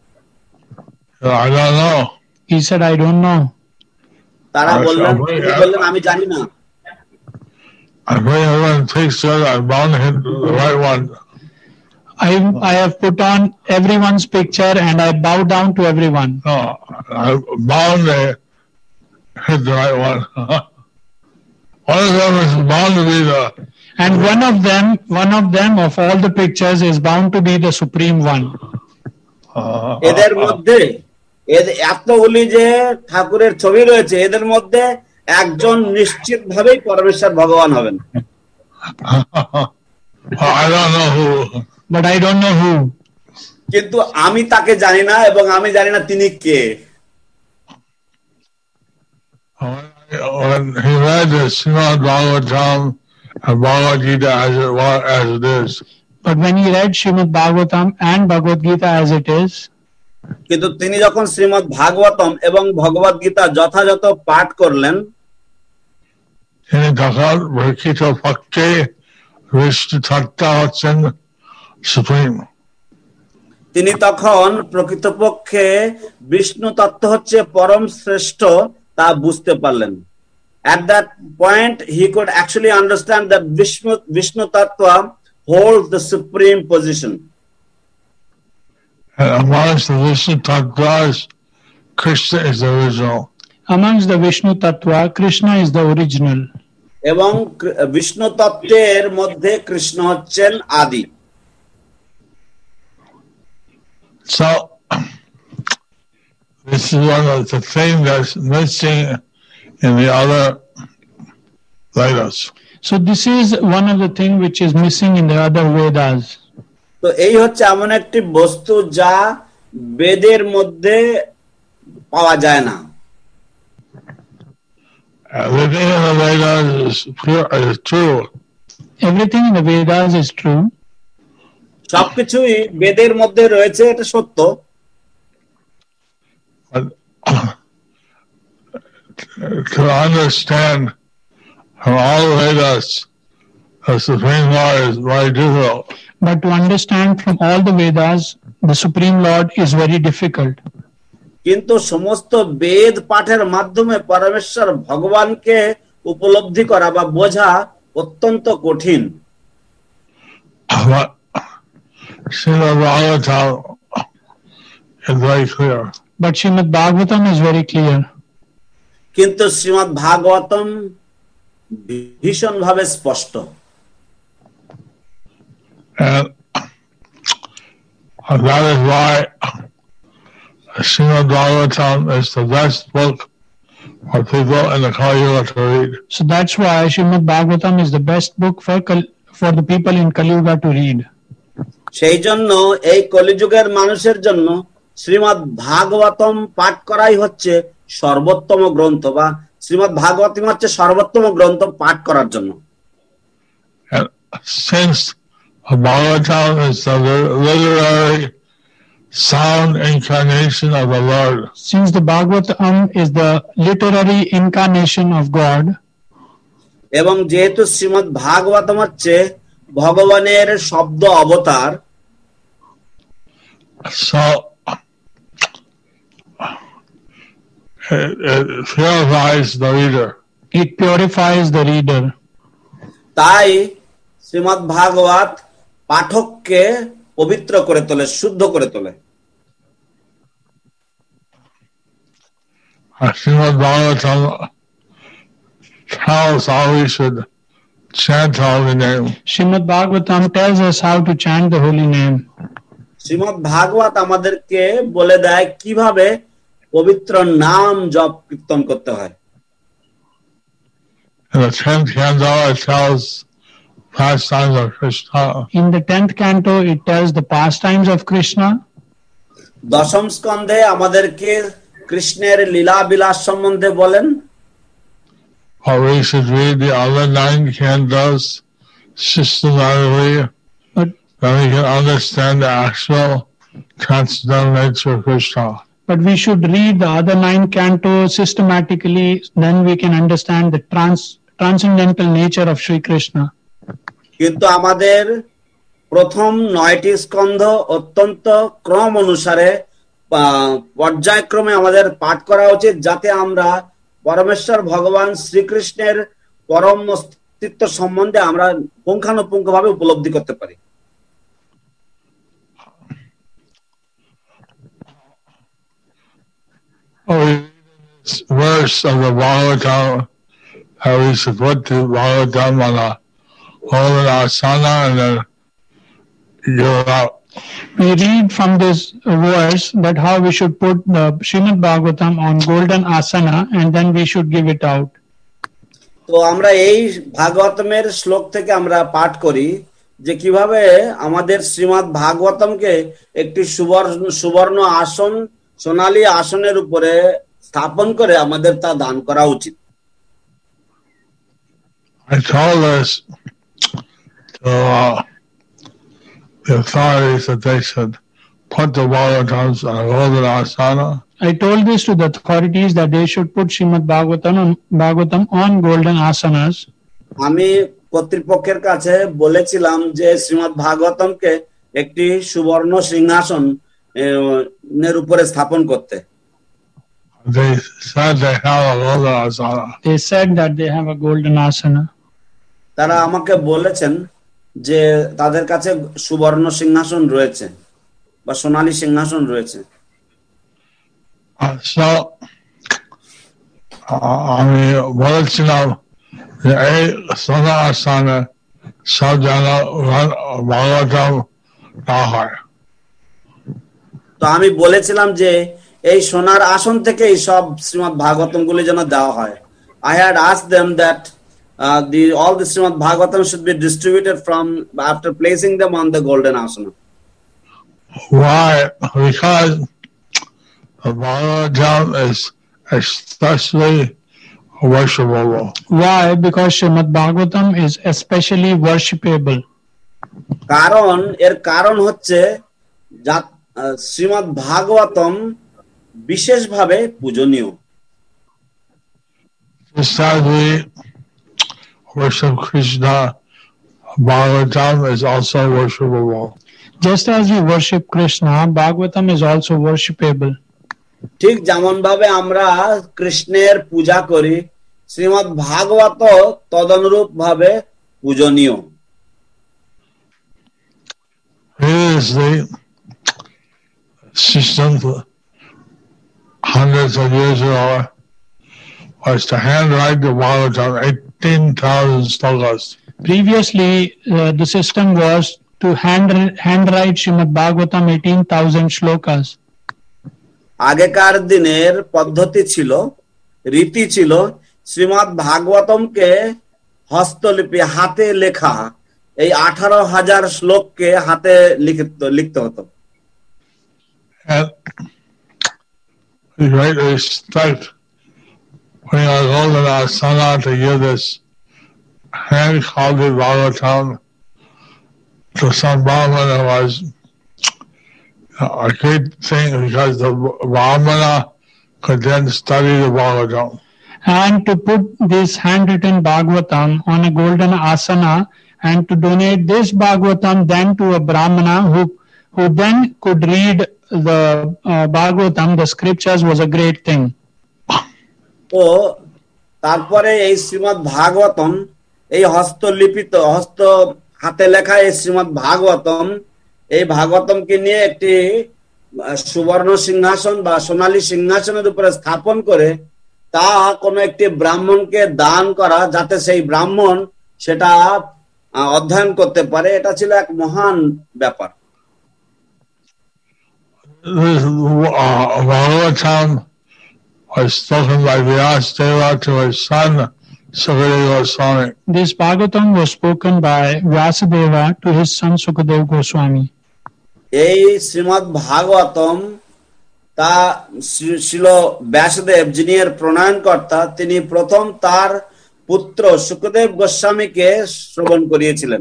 I don't know. He said, I don't know. তারা বললেন বললেন আমি জানি না। I put everyone picture, I bound him the right one. I I have put on everyone's picture and I bow down to everyone. No, I bound the hit the right one. One of them is bound to be the And one of them, one of them of all the pictures is bound to be the Supreme One. এদের মধ্যে এতগুলি যে ঠাকুরের ছবি রয়েছে, এদের মধ্যে একজন নিশ্চিত ভাবেই পরমেশ্বর ভগবান হবেন। I don't know who. But I don't know who. কিন্তু আমি তাকে জানি না এবং আমি জানি না তিনি কে। When he read the Srimad Bhagavatam and Bhagavad Gita as it was, as it is, But when he read Srimad Bhagavatam and Bhagavad Gita as it is, কিন্তু তিনি যখন শ্রীমদ্ ভাগবতম এবং ভগবদ গীতা যথাযথ পাঠ করলেন, তিনি তখন প্রকৃত পক্ষে বিষ্ণু তত্ত্ব হচ্ছেন সুপ্রিম। তিনি তখন প্রকৃতপক্ষে বিষ্ণু তত্ত্ব হচ্ছে পরম শ্রেষ্ঠ তা বুঝতে পারলেন। At that point, he could actually understand that Vishnu, Vishnu Tattva holds the supreme position. And amongst the Vishnu Tattvas, Krishna is the original. Amongst the Vishnu Tattva, Krishna is the original. এবং বিষ্ণু তত্ত্বের মধ্যে কৃষ্ণ হচ্ছেন আদি। So this is one of the things that's missing in the other Vedas. So this is one of the things which is missing in the other Vedas. তো এই হচ্ছে এমন একটি বস্তু যা বেদের মধ্যে পাওয়া যায় না। Everything in the Vedas is pure, is true. Everything in the Vedas is true. সবকিছুই বেদের মধ্যে রয়েছে, এটা সত্য। But to understand from all the Vedas, the Supreme Lord is very difficult. But to understand from all the Vedas, the Supreme Lord is very difficult. কিন্তু সমস্ত বেদ পাঠের মাধ্যমে পরমেশ্বর ভগবানকে উপলব্ধি করা বা বোঝা অত্যন্ত কঠিন। But Srimad Bhagavatam is very clear. But Srimad Bhagavatam is very clear. কিন্তু শ্রীমদ্ ভাগবতম ভীষণ ভাবে স্পষ্ট। And that is why Srimad Bhagavatam is the best book for people in the Kali Yuga to read. So that's why Srimad Bhagavatam is the best book for Kal- for the people in Kali Yuga to read. সেই জন্য এই কলিযুগের মানুষের জন্য শ্রীমদ্ ভাগবতম পাঠ করাই হচ্ছে সর্বোত্তম গ্রন্থ, বা শ্রীমদ্ ভাগবতম হচ্ছে সর্বোত্তম গ্রন্থ পাঠ করার জন্য। And since Bhagavatam is the literary sound incarnation of the Lord, Since the Bhagavatam is the literary incarnation of God, এবং যেহেতু শ্রীমদ্ ভাগবতম হচ্ছে ভগবানের শব্দ অবতার, so it, it purifies the reader. it purifies the reader. তাই শ্রীমদ্ ভাগবত পাঠককে পবিত্র করে তোলে, শুদ্ধ করে তোলে। Srimad Bhagavatam tells how we should chant the holy name. Srimad Bhagavatam tells us how to chant the holy name. Shrimad ভাগবত আমাদেরকে বলে দেয় কিভাবে পবিত্র নাম জপ কীর্তন করতে হয়। In the tenth canto, it tells pastimes of Krishna. In the tenth canto, it tells the pastimes of Krishna. দশম স্কন্ধে আমাদেরকে কৃষ্ণের লীলা বিলাস সম্বন্ধে বলেন। Or we should read the other nine cantos systematically, But, then we can understand the actual transcendental nature of Krishna. but we should read the other nine cantos systematically, then we can understand the trans, transcendental nature of Sri Krishna. কিন্তু আমাদের প্রথম নয়টি স্কন্ধ অত্যন্ত ক্রম অনুসারে আহ, পর্যায়ক্রমে আমাদের পাঠ করা উচিত, যাতে আমরা পরমেশ্বর ভগবান শ্রীকৃষ্ণের পরম অস্তিত্ব সম্বন্ধে আমরা পুঙ্খানুপুঙ্খভাবে উপলব্ধি করতে পারি। This verse of the Bhagavatam, how we should put the Bhagavatam on a golden asana and then give it out. We read from this verse that how we should put the Srimad Bhagavatam on golden asana and then we should give it out. তো আমরা এই ভাগবতমের শ্লোক থেকে আমরা পাঠ করি যে কিভাবে আমাদের শ্রীমদ্ ভাগবতমকে একটি সুবর্ণ সুবর্ণ আসন, সোনালী আসনের উপরে স্থাপন করে আমাদের তা দান করা উচিত। I told this to uh, the authorities that they should put the Bhagavatams on a golden asana. I told this to the authorities that they should put Srimad Bhagavatam, Bhagavatam on golden asanas. আমি কর্তৃপক্ষের কাছে বলেছিলাম যে শ্রীমদ্ ভাগবতমকে একটি সুবর্ণ সিংহাসন এর উপরে স্থাপন করতে। They said they have a golden asana. They said that they have a golden asana. তারা আমাকে বলেছেন যে তাদের কাছে সুবর্ণ সিংহাসন রয়েছে বা সোনালী সিংহাসন রয়েছে। Uh, so, uh, আমি বলেছিলাম যে এই সোনা আসনে সব যেন ভাগবতম না হয়। তো আমি বলেছিলাম যে এই সোনার আসন থেকেই সব শ্রীমদ্ ভাগবতম গুলি যেন দেওয়া হয়। I had asked them that uh, the all the Srimad Bhagavatam should be distributed from after placing them on the golden asana. Why? Because the Bhagavatam is especially worshipable. Why? Because Srimad Bhagavatam is especially worshipable. কারণ এর কারণ হচ্ছে যা শ্রীমদ্ ভাগবতম বিশেষভাবে পূজনীয়। Just as we worship Krishna, Bhagavatam is also worshipable. Just as we worship Krishna, Bhagavatam is also worshipable. ঠিক যেমন ভাবে আমরা কৃষ্ণের পূজা করি, শ্রীমদ্ ভাগবত তদনুরূপ ভাবে পূজনীয়। Previously, system hundreds of years ago was to handwrite the Bhagavatam, eighteen thousand slokas. Previously, uh, the system was to hand, handwrite Srimad Bhagavatam eighteen thousand shlokas. আগেকার দিনের পদ্ধতি ছিল, রীতি ছিল শ্রীমদ্ ভাগবতমকে হস্তলিপি হাতে লেখা এই আঠারো হাজার শ্লোককে হাতে লিখতে হতো। And we greatly respect putting our golden asana to give this hand-copied Bhagavatam to some Brahmana was a great thing because the Brahmana could then study the Bhagavatam. And to put this handwritten Bhagavatam on a golden asana and to donate this Bhagavatam then to a Brahmana who, who then could read the uh, Bhagavatam, the scriptures, was a great thing. তো তারপরে এই শ্রীমদ্ ভাগবতম এই হস্তলিপিত হস্ত হাতে লেখা এই শ্রীমদ্ ভাগবতম এই ভাগবতমকে নিয়ে একটি সুবর্ণ সিংহাসন বা সোনালী সিংহাসনের উপরে স্থাপন করে তা কোনো একটি ব্রাহ্মণকে দান করা যাতে সেই ব্রাহ্মণ সেটা অধ্যয়ন করতে পারে, এটা ছিল এক মহান ব্যাপার। This uh, Bhagavatam was spoken by Vyasadeva to his son Sukadeva Goswami. This Bhagavatam was spoken by Vyasadeva to his son Sukadeva Goswami. এই শ্রীমদ্ ভাগবতম তা ছিল ব্যাসদেব যিনি এর প্রণয়নকর্তা, তিনি প্রথম তার পুত্র সুকদেব গোস্বামীকে শ্রবণ করিয়েছিলেন।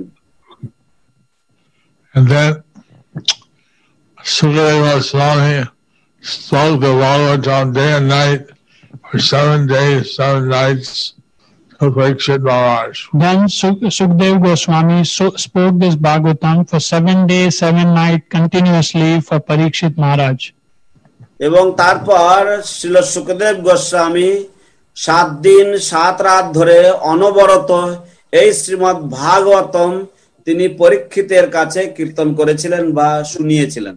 And then Sukadeva Goswami spoke the Bhagavatam day and night for seven days, seven nights to Parikshit Maharaj. Then Sukadeva Goswami so- spoke this Bhagavatam for seven days, seven nights continuously for Parikshit Maharaj. এবং তারপর শ্রীল সুকদেব গোস্বামী সাত দিন সাত রাত ধরে অনবরত এই শ্রীমদ্ ভাগবতম তিনি পরীক্ষিতের কাছে কীর্তন করেছিলেন বা শুনিয়েছিলেন।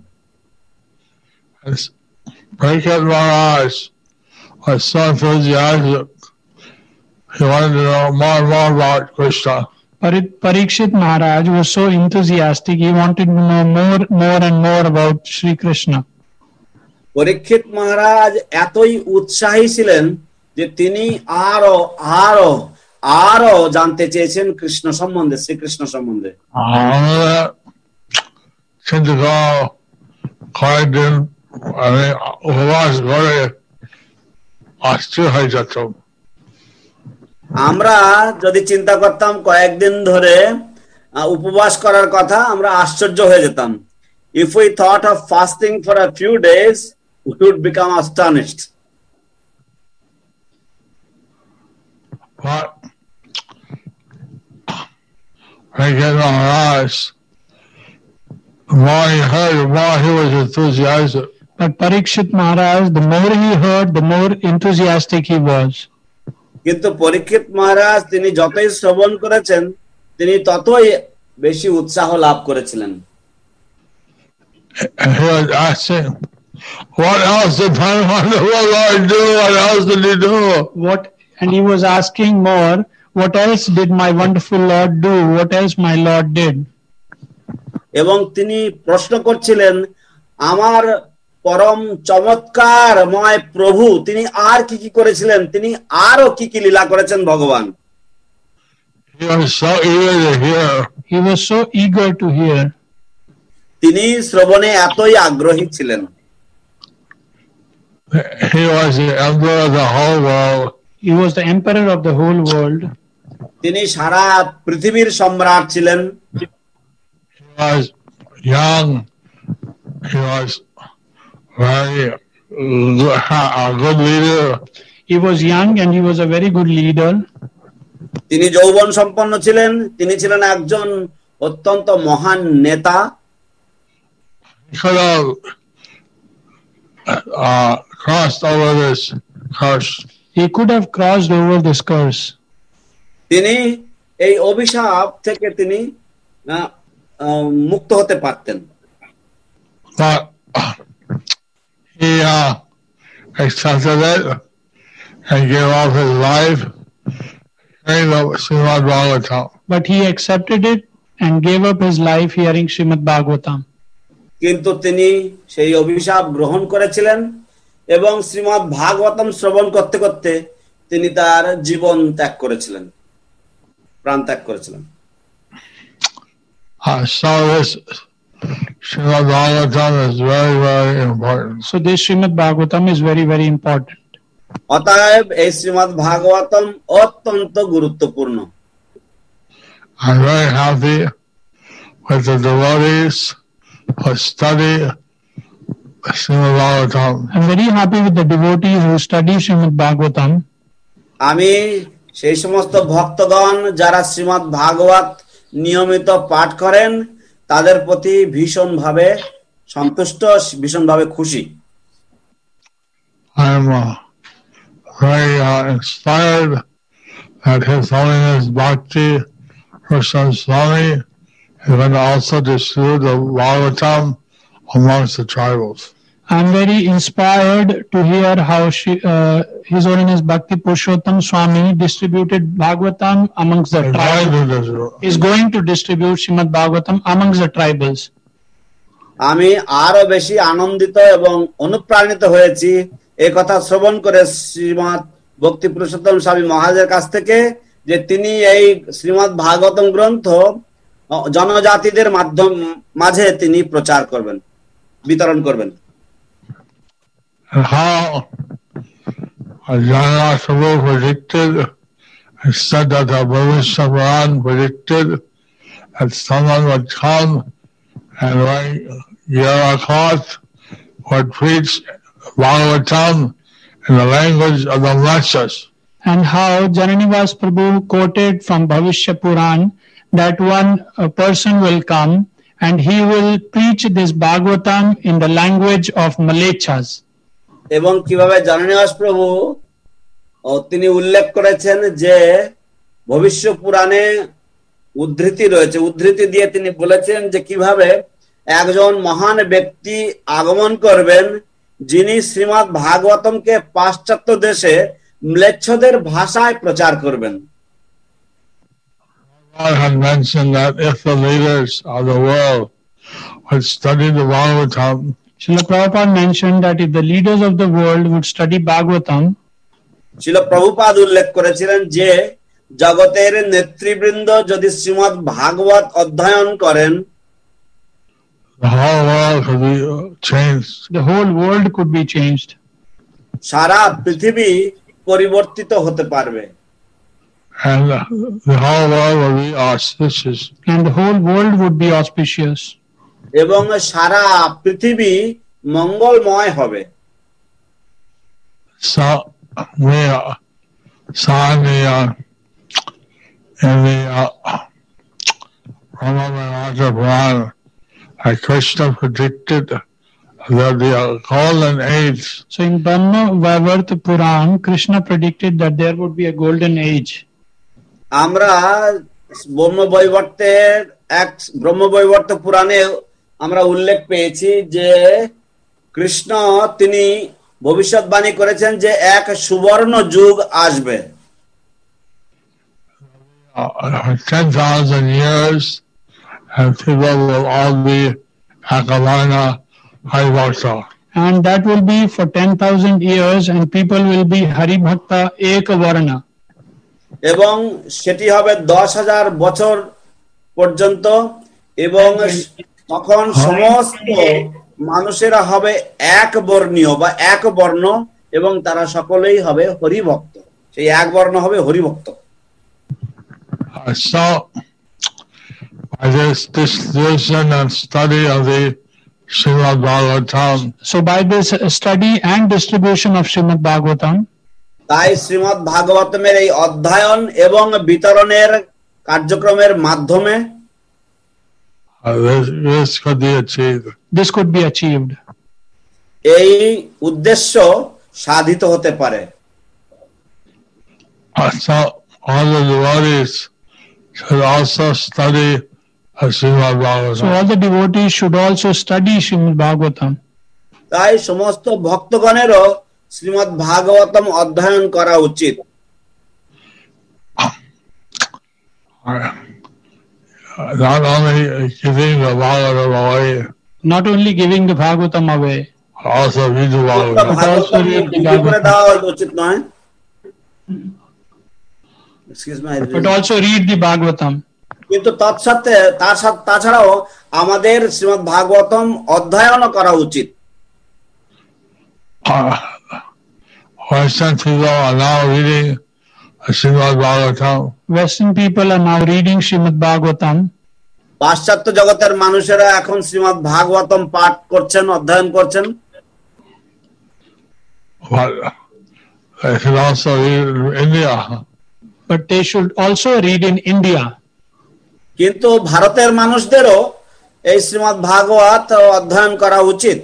Parikshit Maharaj was so enthusiastic. He wanted to know more and more about Krishna. Parikshit Maharaj was so enthusiastic, he wanted to know more, more and more about Sri Krishna. পরীক্ষিত মহারাজ এতই উৎসাহী ছিলেন যে তিনি আরো আরো আরো জানতে চেয়েছেন কৃষ্ণ সম্বন্ধে, শ্রীকৃষ্ণ সম্বন্ধে। কিন্তু কয়েকদিন আমি উপবাস করে অস্থির হয়ে যেতাম। আমরা যদি চিন্তা করতাম কয়েকদিন ধরে উপবাস করার কথা, আমরা আশ্চর্য হয়ে যেতাম। If we thought of fasting for a few days, we would become astonished. But Parikshit Maharaj, the more he heard, the more he was enthusiastic. But Parikshit Maharaj, the more he heard, the more enthusiastic he was. কিন্তু পরীক্ষিত মহারাজ তিনি যতই শ্রবণ করেছেন তিনি ততই বেশি উৎসাহ লাভ করেছিলেন। And he was asking, what else did my wonderful Lord do? What else did he do? What, and he was asking more, what else did my wonderful Lord do? What else my Lord did? এবং তিনি প্রশ্ন করছিলেন, আমার পরম চমৎকারময় প্রভু তিনি আর কি কি করেছিলেন, তিনি আরো কি কি লীলা করেছেন ভগবান। He was so eager to hear. He was so eager to hear. তিনি শ্রবণে এতই আগ্রহী ছিলেন। He was the emperor of the whole world. He was the emperor of the whole world. তিনি সারা পৃথিবীর সম্রাট ছিলেন। He was young. He was very a good leader. He was young and he was a very good leader. তিনি যৌবন সম্পন্ন ছিলেন, তিনি ছিলেন একজন অত্যন্ত মহান নেতা। He could have uh, crossed over this curse. He could have crossed over this curse. তিনি এই অভিশাপ থেকে তিনি আহ, আহ, মুক্ত হতে পারতেন। But he uh, accepted it and gave up his life hearing the Srimad Bhagavatam. But he accepted it and gave up his life hearing Srimad Bhagavatam. কিন্তু তিনি সেই অভিশাপ গ্রহণ করেছিলেন এবং শ্রীমদ্ ভাগবতম শ্রবণ করতে করতে তিনি তার জীবন ত্যাগ করেছিলেন, প্রাণ ত্যাগ করেছিলেন। Uh, so this Srimad Bhagavatam is very, very important. So this Srimad Bhagavatam is very, very important. অতএব এই শ্রীমদ্ ভাগবতম অত্যন্ত গুরুত্বপূর্ণ। I'm very happy with the devotees who study Srimad Bhagavatam. I'm very happy with the devotees who study Srimad Bhagavatam. আমি সেই সমস্ত ভক্তগণ যারা শ্রীমদ্ ভাগবত নিয়মিত পাঠ করেন তাদের প্রতি ভীষণ ভাবে সন্তুষ্ট, ভীষণ ভাবে খুশি। I'm uh, very uh, inspired that His Holiness Bhakti Prasanna Swami is going to also distribute the Bhagavatam amongst the tribals. I'm very inspired to hear how she, uh, His Holiness Bhakti Purushottam Swami distributed Bhagavatam amongst the He's going tribals. to distribute. Is going to distribute Srimad Bhagavatam amongst the tribals. আমি আরো বেশি আনন্দিত এবং অনুপ্রাণিত হয়েছি এই কথা শ্রবণ করে শ্রীমৎ ভক্তি পুরুষোত্তম স্বামী মহারাজের কাছ থেকে যে তিনি এই শ্রীমৎ ভাগবতম গ্রন্থ জনজাতিদের মাধ্যম মাঝে তিনি প্রচার করবেন, বিতরণ করবেন। And how Jagannath Prabhu predicted and said that the Bhavishya Puran predicted that someone would come and like Yarakot would preach Bhagavatam in the language of the Mlechas. And how Jananivas Prabhu quoted from Bhavishya Puran that one uh, person will come and he will preach this Bhagavatam in the language of Malechas. এবং কিভাবে জননিবাস প্রভু তিনি উল্লেখ করেছেন যে ভবিষ্য পুরাণে উদ্ধৃতি রয়েছে, উদ্ধৃতি দিয়ে তিনি বলেছেন যে কিভাবে একজন মহান ব্যক্তি আগমন করবেন যিনি শ্রীমদ্ ভাগবতমকে পাশ্চাত্য দেশে ম্লেচ্ছদের ভাষায় প্রচার করবেন। God had mentioned that if the leaders of the world would study the Bhagavatam, Srila Prabhupada mentioned that if the leaders of the world would study Bhagavatam, শিল প্রভুপাদ উল্লেখ করেছিলেন যে জগতের নেতৃবৃন্দ যদি শ্রীমদ্ ভাগবত অধ্যয়ন করেন the whole world could be changed. the whole world could be changed. সারা পৃথিবী পরিবর্তিত হতে পারবে And the whole world will be auspicious. And the whole world would be auspicious. এবং সারা পৃথিবী মঙ্গলময় হবে। So we uh, saw in the uh, in the uh, Brahma Purana that Krishna predicted that the golden age So in Brahma Vaivarta Puran, Krishna predicted that there would be a golden age. আমরা ব্রহ্মবৈবর্তের এক ব্রহ্মবৈবর্ত পুরাণে আমরা উল্লেখ পেয়েছি যে কৃষ্ণ তিনি ভবিষ্যৎবাণী করেছেন যে এক সুবর্ণ যুগ আসবে। uh, ten thousand years, and people will all be Akavarna Hari Bhakta. And that will be for ten thousand years, and people will be Hari Bhakta Ekavarna. এবং সেটি হবে দশ হাজার বছর পর্যন্ত, এবং তখন সমস্ত মানুষেরা হবে এক বর্ণীয় বা এক বর্ণ, এবং তারা সকলেই হবে হরিভক্ত। সেই এক বর্ণ হবে হরিভক্ত। Uh, so, by this distribution and study of the Srimad Bhagavatam, So by this study and distribution of Srimad Bhagavatam, তাই শ্রীমদ্ ভাগবতমের এই অধ্যয়ন এবং বিতরণের কার্যক্রমের মাধ্যমে uh, this, this could be achieved. this could be achieved. এই উদ্দেশ্য সাধিত হতে পারে। Uh, so, all the devotees should also study uh, Srimad So Bhagavatam. all the devotees should also study Srimad Bhagavatam. তাই সমস্ত ভক্তগণেরও শ্রীমদ্ ভাগবতম অধ্যয়ন করা উচিত। Uh, not only giving the Bhagavatam away, Not only giving the Bhagavatam away, also read the Bhagavatam. Bhagavatam বিক্রি করে দেওয়া উচিত নয়। Excuse me, I but didn't- also read the Bhagavatam. কিন্তু তৎসাথে তার সাথে তাছাড়াও আমাদের শ্রীমদ্ ভাগবতম অধ্যয়নও করা উচিত। Uh, Western people are now reading Srimad Bhagavatam. Western people are now reading Srimad Bhagavatam. পাশ্চাত্য জগতের মানুষেরা এখন শ্রীমদ্ ভাগবতম পাঠ করছেন, অধ্যয়ন করছেন। But they should also read in India. But they should also read in India. কিন্তু ভারতের মানুষদেরও এই শ্রীমদ্ ভাগবত অধ্যয়ন করা উচিত,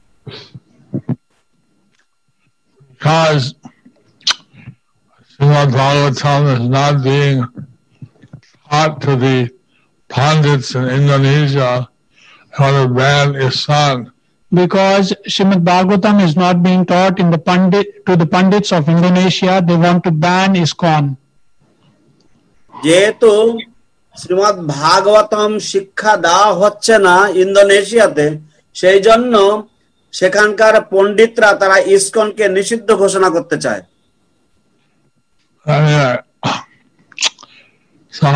Because Srimad Bhagavatam is not being taught to the pundits in Indonesia how to ban ISKCON. Because Srimad Bhagavatam is not being taught in the Pandit to the Pandits of Indonesia, they want to ban ISKCON. যেহেতু শ্রীমদ্ ভাগবতম শিক্ষা দেওয়া হচ্ছে না ইন্দোনেশিয়াতে, সেই জন্য সেখানকার পণ্ডিতরা তারা ইসকনকে নিষিদ্ধ ঘোষণা করতে চায়। Anyway, so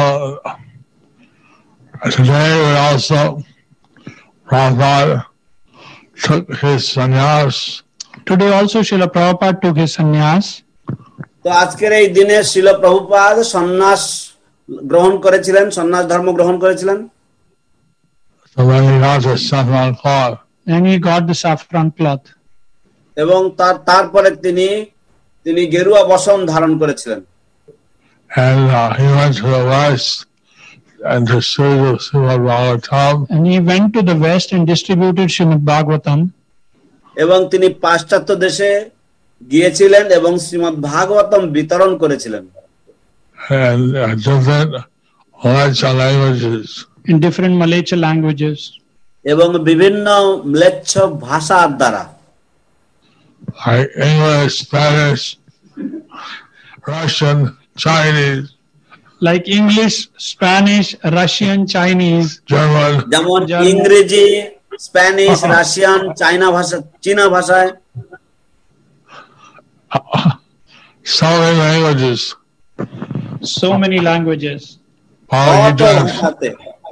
today we also, Prabhupada took his sannyas. Today also Srila Prabhupada took his sannyas. তো আজকের এই দিনে শ্রীল প্রভুপাদ সন্ন্যাস গ্রহণ করেছিলেন, সন্ন্যাস ধর্ম গ্রহণ করেছিলেন। So when he got his saffron cloth, Then he got the saffron cloth. এবং তার তারপরে তিনি তিনি গেরুয়া বসন ধারণ করেছিলেন। and uh, he went to the west and distributed Srimad Bhagavatam. And he went to the west and distributed Srimad Bhagavatam. এবং তিনি পাশ্চাত্য দেশে গিয়েছিলেন এবং শ্রীমদ্ ভাগবতম বিতরণ করেছিলেন। And uh, different Malayalam languages. In different Malayalam languages. এবং বিভিন্ন ম্লেচ্ছ ভাষার দ্বারা, Like English, Spanish, Russian, Chinese, Like English, Spanish, Russian, Chinese. German, যেমন German. ইংরেজি, স্প্যানিশ, রাশিয়ান, চাইনা ভাষা, চীনা ভাষায়, so many languages. So many languages. All he কত does. ভাষাতে।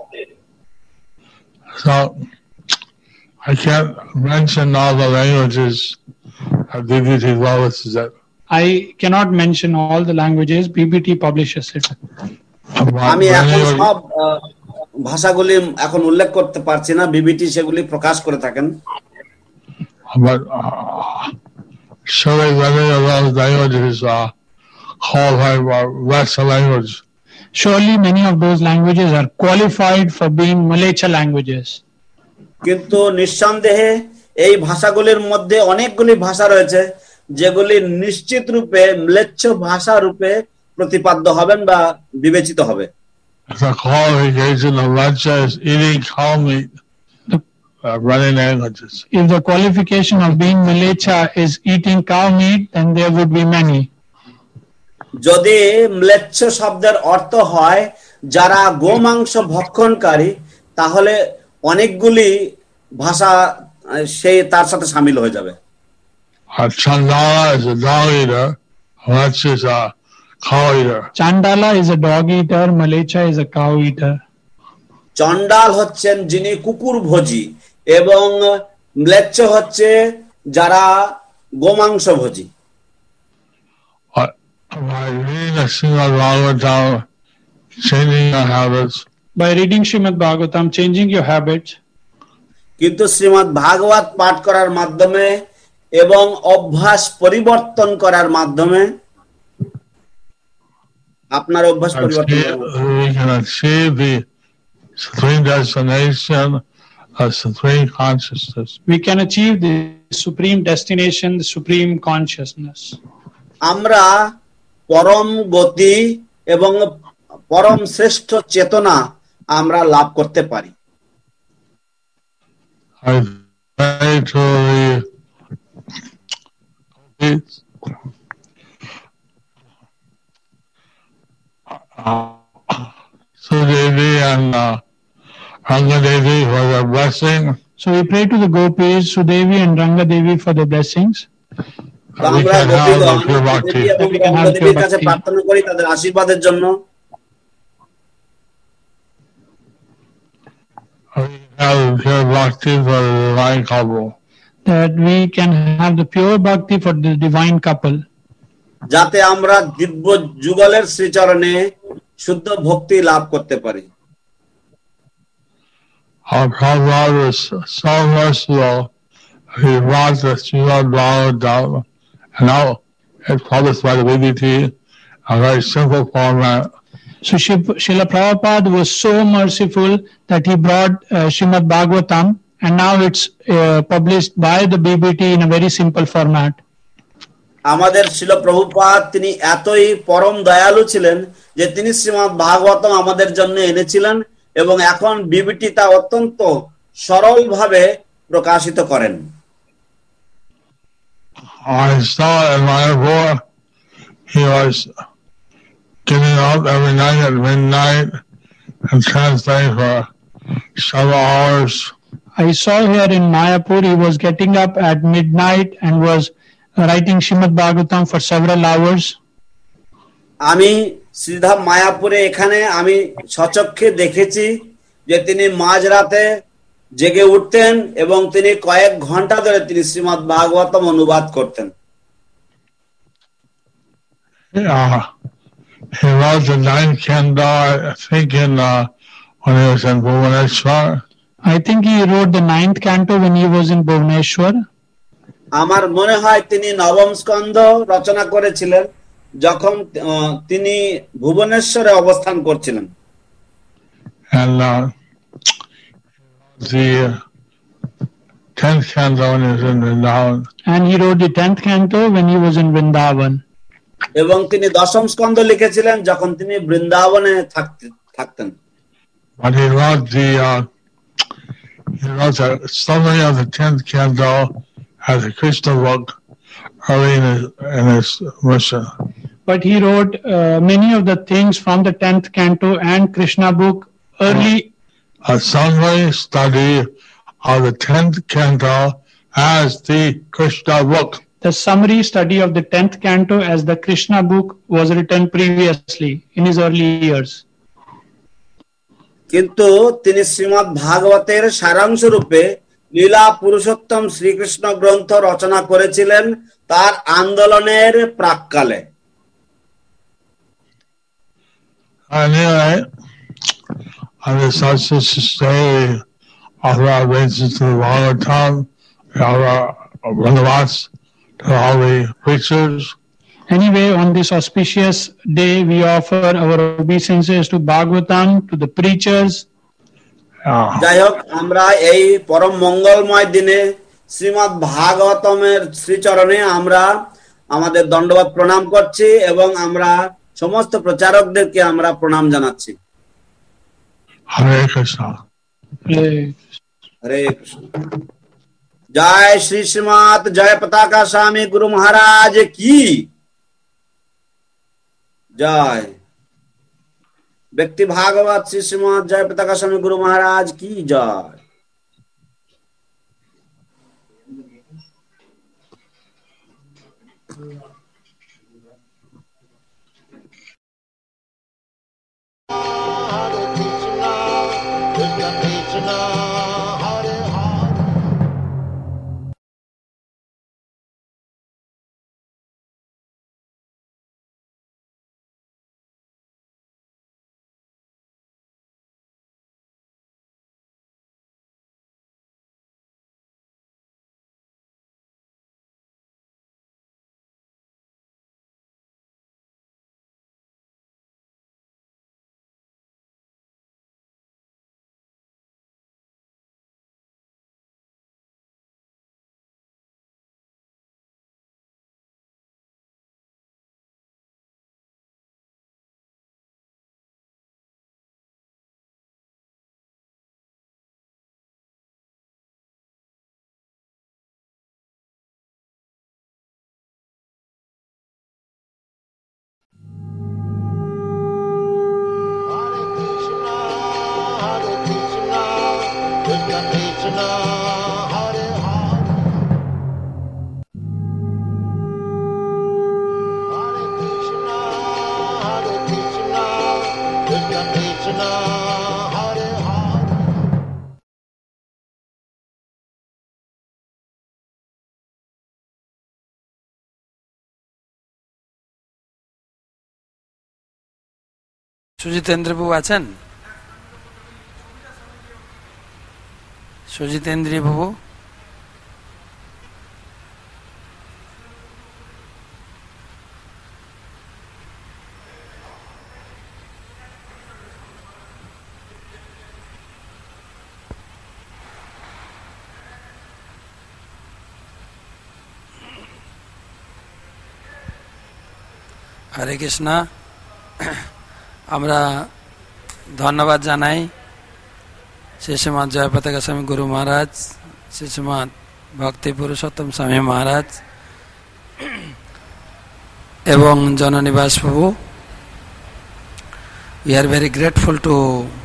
So I can't mention all the languages of B B T publishes it. I cannot mention all the languages. B B T publishes it. But আমি এখন many of- সব আহ, ভাষাগুলি এখন উল্লেখ করতে পারছি না, বিবিটি সেগুলি প্রকাশ করে থাকেন। but uh, surely many of those languages uh, qualify for Western language. Surely many of those languages are qualified for being Malayalam languages. কিন্তু নিঃসন্দেহে এই ভাষাগুলির মধ্যে অনেকগুলি ভাষা রয়েছে যেগুলি নিশ্চিত রূপে ম্লেচ্ছ ভাষা রূপে প্রতিপাদ্য হবেন বা বিবেচিত হবে। The qualification of Raja is eating cow meat, uh, running languages. If the qualification of being Mlecha is eating cow meat, then there would be many. যদি ম্লেচ্ছ শব্দের অর্থ হয় যারা গোমাংস ভক্ষণকারী, তাহলে অনেকগুলি ভাষা সেই তার সাথে শামিল হয়ে যাবে। Uh, Chandala is a dog eater, Raja is a cow eater. Chandala is a dog eater, Mlecha is a cow eater. চণ্ডাল হচ্ছেন যিনি কুকুর ভোজী এবং ম্লেচ্ছ হচ্ছে যারা গোমাংস ভোজী। But by reading the Srimad Bhagavatam, changing your habits, By reading Srimad Bhagavatam, changing your habits, কিন্তু শ্রীমদ্ ভাগবত পাঠ করার মাধ্যমে এবং অভ্যাস পরিবর্তন করার মাধ্যমে আপনার অভ্যাস পরিবর্তন achieve, we can achieve the supreme destination of supreme consciousness. we can achieve the supreme destination, the supreme consciousness. আমরা পরম গতি এবং পরম শ্রেষ্ঠ চেতনা আমরা লাভ করতে পারি। I pray to the Sudevi and uh, Rangadevi for their blessing. So we pray to the gopis, Sudevi and Ranga Devi for their blessings. তো We আমরা can have the গোপীগণ pure bhakti. দেবী এবং We can have রঙ্গদেবীর pure কাছে bhakti. প্রার্থনা করি তাদের আশীর্বাদের জন্য। We can have the pure bhakti for the divine couple. That we can have the pure bhakti for the divine couple. যাতে আমরা দিব্য যুগলের শ্রীচরণে শুদ্ধ ভক্তি লাভ করতে পারি। Our Prabhupada was so merciful. He brought the Srimad Bhagavatam, and now it's published by the B B T, a very simple format. So Shri- Srila Prabhupada was so merciful that he brought uh, Srimad Bhagavatam, and now it's uh, published by the B B T in a very simple format. আমাদের শিল প্রভুপাদ তিনি এতই পরম দয়ালু ছিলেন যে তিনি শ্রীমদ্ ভাগবতম আমাদের জন্য এনেছিলেন এবং এখন বিবিটি তা অত্যন্ত সরল ভাবে প্রকাশিত করেন। I saw in Mayapur, he was getting up every night at midnight and translating for several hours. I saw here in Mayapur he was getting up at midnight and was writing Srimad Bhagavatam for several hours. আমি শ্রীধাম মায়াপুরে এখানে আমি সচক্ষে দেখেছি যে তিনি মাঝরাতে জেগে উঠতেন এবং তিনি কয়েক ঘন্টা ধরে তিনি শ্রীমদ্ ভাগবতম অনুবাদ করতেন। Yeah, he wrote the ninth canto, I think, in uh, when he was in Bhubaneswar. I think he wrote the ninth canto when he was in Bhubaneswar. আমার মনে হয় তিনি নবম স্কন্ধ রচনা করেছিলেন যখন আহ, তিনি ভুবনেশ্বরে অবস্থান করছিলেন। And uh, the tenth canto when he was in Vrindavan. And he wrote the tenth canto when he was in Vrindavan. এবং তিনি দশম স্কন্ধ লিখেছিলেন যখন তিনি বৃন্দাবনে থাকতে- থাকতেন। But he wrote the uh, he wrote the summary of the tenth canto as a Krishna book early in his, in his mission. But he wrote uh, many of the things from the tenth canto and Krishna book early. A summary study of the tenth canto as the Krishna book. The summary study of the tenth canto as the Krishna book was written previously in his early years. কিন্তু তিনি শ্রীমদ্ ভাগবতের সারাংশ রূপে লীলা পুরুষোত্তম শ্রীকৃষ্ণ গ্রন্থ রচনা করেছিলেন তার আন্দোলনের প্রাক্কালে। Anyway, I was such to say all our basis to the Bhagavatam, all our Bhagavats, to all the preachers. Anyway, on this auspicious day, we offer our obeisances to Bhagavatam, to the preachers. Uh, যাই হোক, আমরা এই পরম মঙ্গলময় দিনে শ্রীমদ্ ভাগবতমের শ্রীচরণে আমরা আমাদের দণ্ডবত প্রণাম করছি এবং আমরা সমস্ত প্রচারকদেরকে আমরা প্রণাম জানাচ্ছি। হরে কৃষ্ণ। হরে কৃষ্ণ। জয় শ্রী শ্রীমৎ জয় পতাকা স্বামী গুরু মহারাজ কি জয়। ব্যক্তি ভাগবত শ্রী শ্রীমৎ জয় পতাকা স্বামী গুরু মহারাজ কি জয়। সুজিতেন্দ্র বাবু আছেন? সুজিতেন্দ্র বাবু হরে কৃষ্ণ। আমরা ধন্যবাদ জানাই শ্রী শ্রীমৎ জয় পতাকা স্বামী গুরু মহারাজ, শ্রী শ্রীমৎ ভক্তি পুরুষোত্তম স্বামী মহারাজ এবং জননিবাস প্রভু। We are very grateful to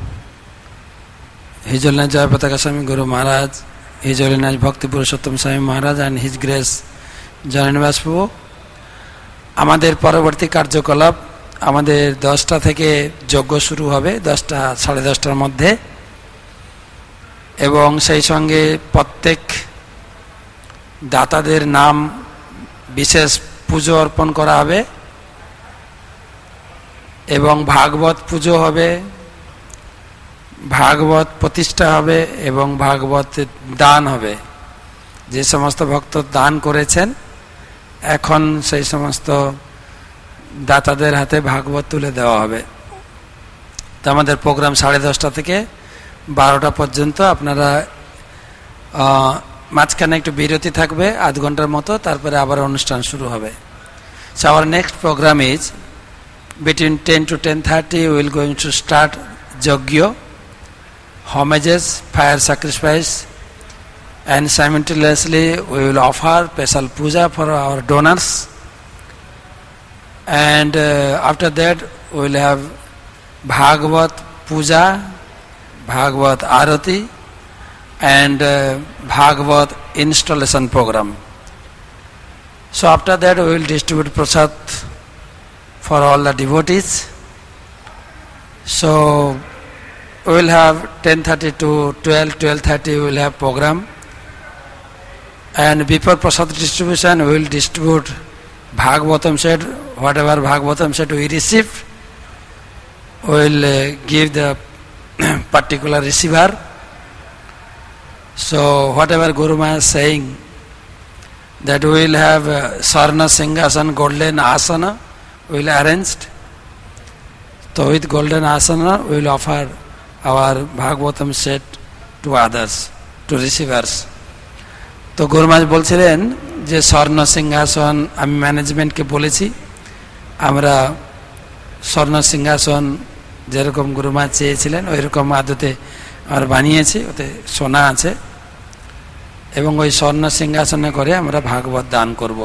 His Holiness Jaya Pataka Swami Guru Maharaj, His Holiness Bhakti Purushottam Swami Maharaj and His Grace জননিবাস প্রভু। আমাদের পরবর্তী কার্যকলাপ আমাদের দশটা থেকে যজ্ঞ শুরু হবে, দশটা সাড়ে দশটার মধ্যে, এবং সেই সঙ্গে প্রত্যেক দাতাদের নাম বিশেষ পুজো অর্পণ করা হবে এবং ভাগবত পুজো হবে, ভাগবত প্রতিষ্ঠা হবে এবং ভাগবত দান হবে। যে সমস্ত ভক্ত দান করেছেন এখন সেই সমস্ত দাতাদের হাতে ভাগবত তুলে দেওয়া হবে। তো আমাদের প্রোগ্রাম সাড়ে দশটা থেকে বারোটা পর্যন্ত। আপনারা মাঝখানে একটু বিরতি থাকবে আধ ঘন্টার মতো, তারপরে আবার অনুষ্ঠান শুরু হবে। So our next program is between ten to ten thirty. We will going to start Yajna, homages, fire sacrifice, and simultaneously we will offer special puja for our donors. And uh, after that we will have Bhagavad Puja, Bhagavad Arati, and uh, Bhagavad installation program. So after that we will distribute prasad for all the devotees. So we will have ten thirty to twelve, twelve thirty we will have program. And before prasad distribution we will distribute Bhagavatam set, whatever Bhagavatam set we receive, we will uh, give the particular receiver. So whatever Guru Maharaj is saying, that we will have uh, Sarna Singhasan golden asana, we will arrange. So with golden asana we will offer our Bhagavatam set to others, to receivers. তো গুরুমাজ বলছিলেন যে স্বর্ণ সিংহাসন আমি ম্যানেজমেন্টকে বলেছি আমরা স্বর্ণ সিংহাসন যেরকম গুরুমাজ চেয়েছিলেন ওই রকম আদতে আমরা বানিয়েছি, ওতে সোনা আছে এবং ওই স্বর্ণ সিংহাসনে করে আমরা ভাগবত দান করব।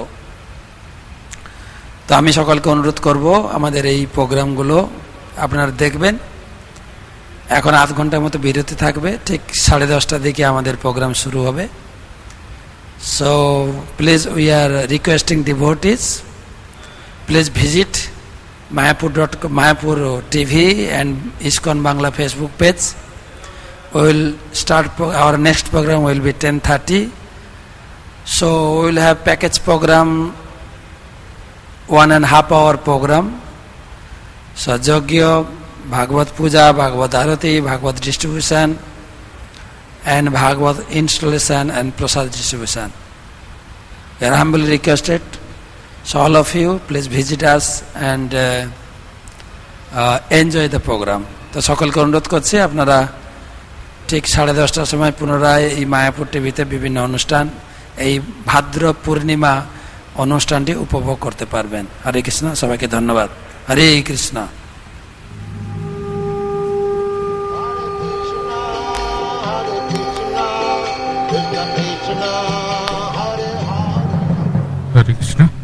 তো আমি সকলকে অনুরোধ করব আমাদের এই প্রোগ্রামগুলো আপনারা দেখবেন। এখন আধ ঘন্টার মতো বিরতি থাকবে, ঠিক সাড়ে দশটার দিকে আমাদের প্রোগ্রাম শুরু হবে। So please we are requesting devotees, please visit mayapur dot com, mayapur T V and ISKCON Bangla Facebook page. We will start pro- our next program will be ten thirty. So we will have package program, one and a half hour program. So Yogya, Bhagavad Puja, Bhagavad Arati, Bhagavad distribution and Bhagavad installation and prasad distribution. We are humbly requested. So all of you, please visit us and uh, uh, enjoy the program. তো সকলকে অনুরোধ করছি আপনারা ঠিক সাড়ে দশটার সময় পুনরায় এই মায়াপুর টিভিতে বিভিন্ন অনুষ্ঠান এই ভাদ্র পূর্ণিমা অনুষ্ঠানটি উপভোগ করতে পারবেন। হরে কৃষ্ণ, সবাইকে ধন্যবাদ। হরে কৃষ্ণ। Hare Krishna.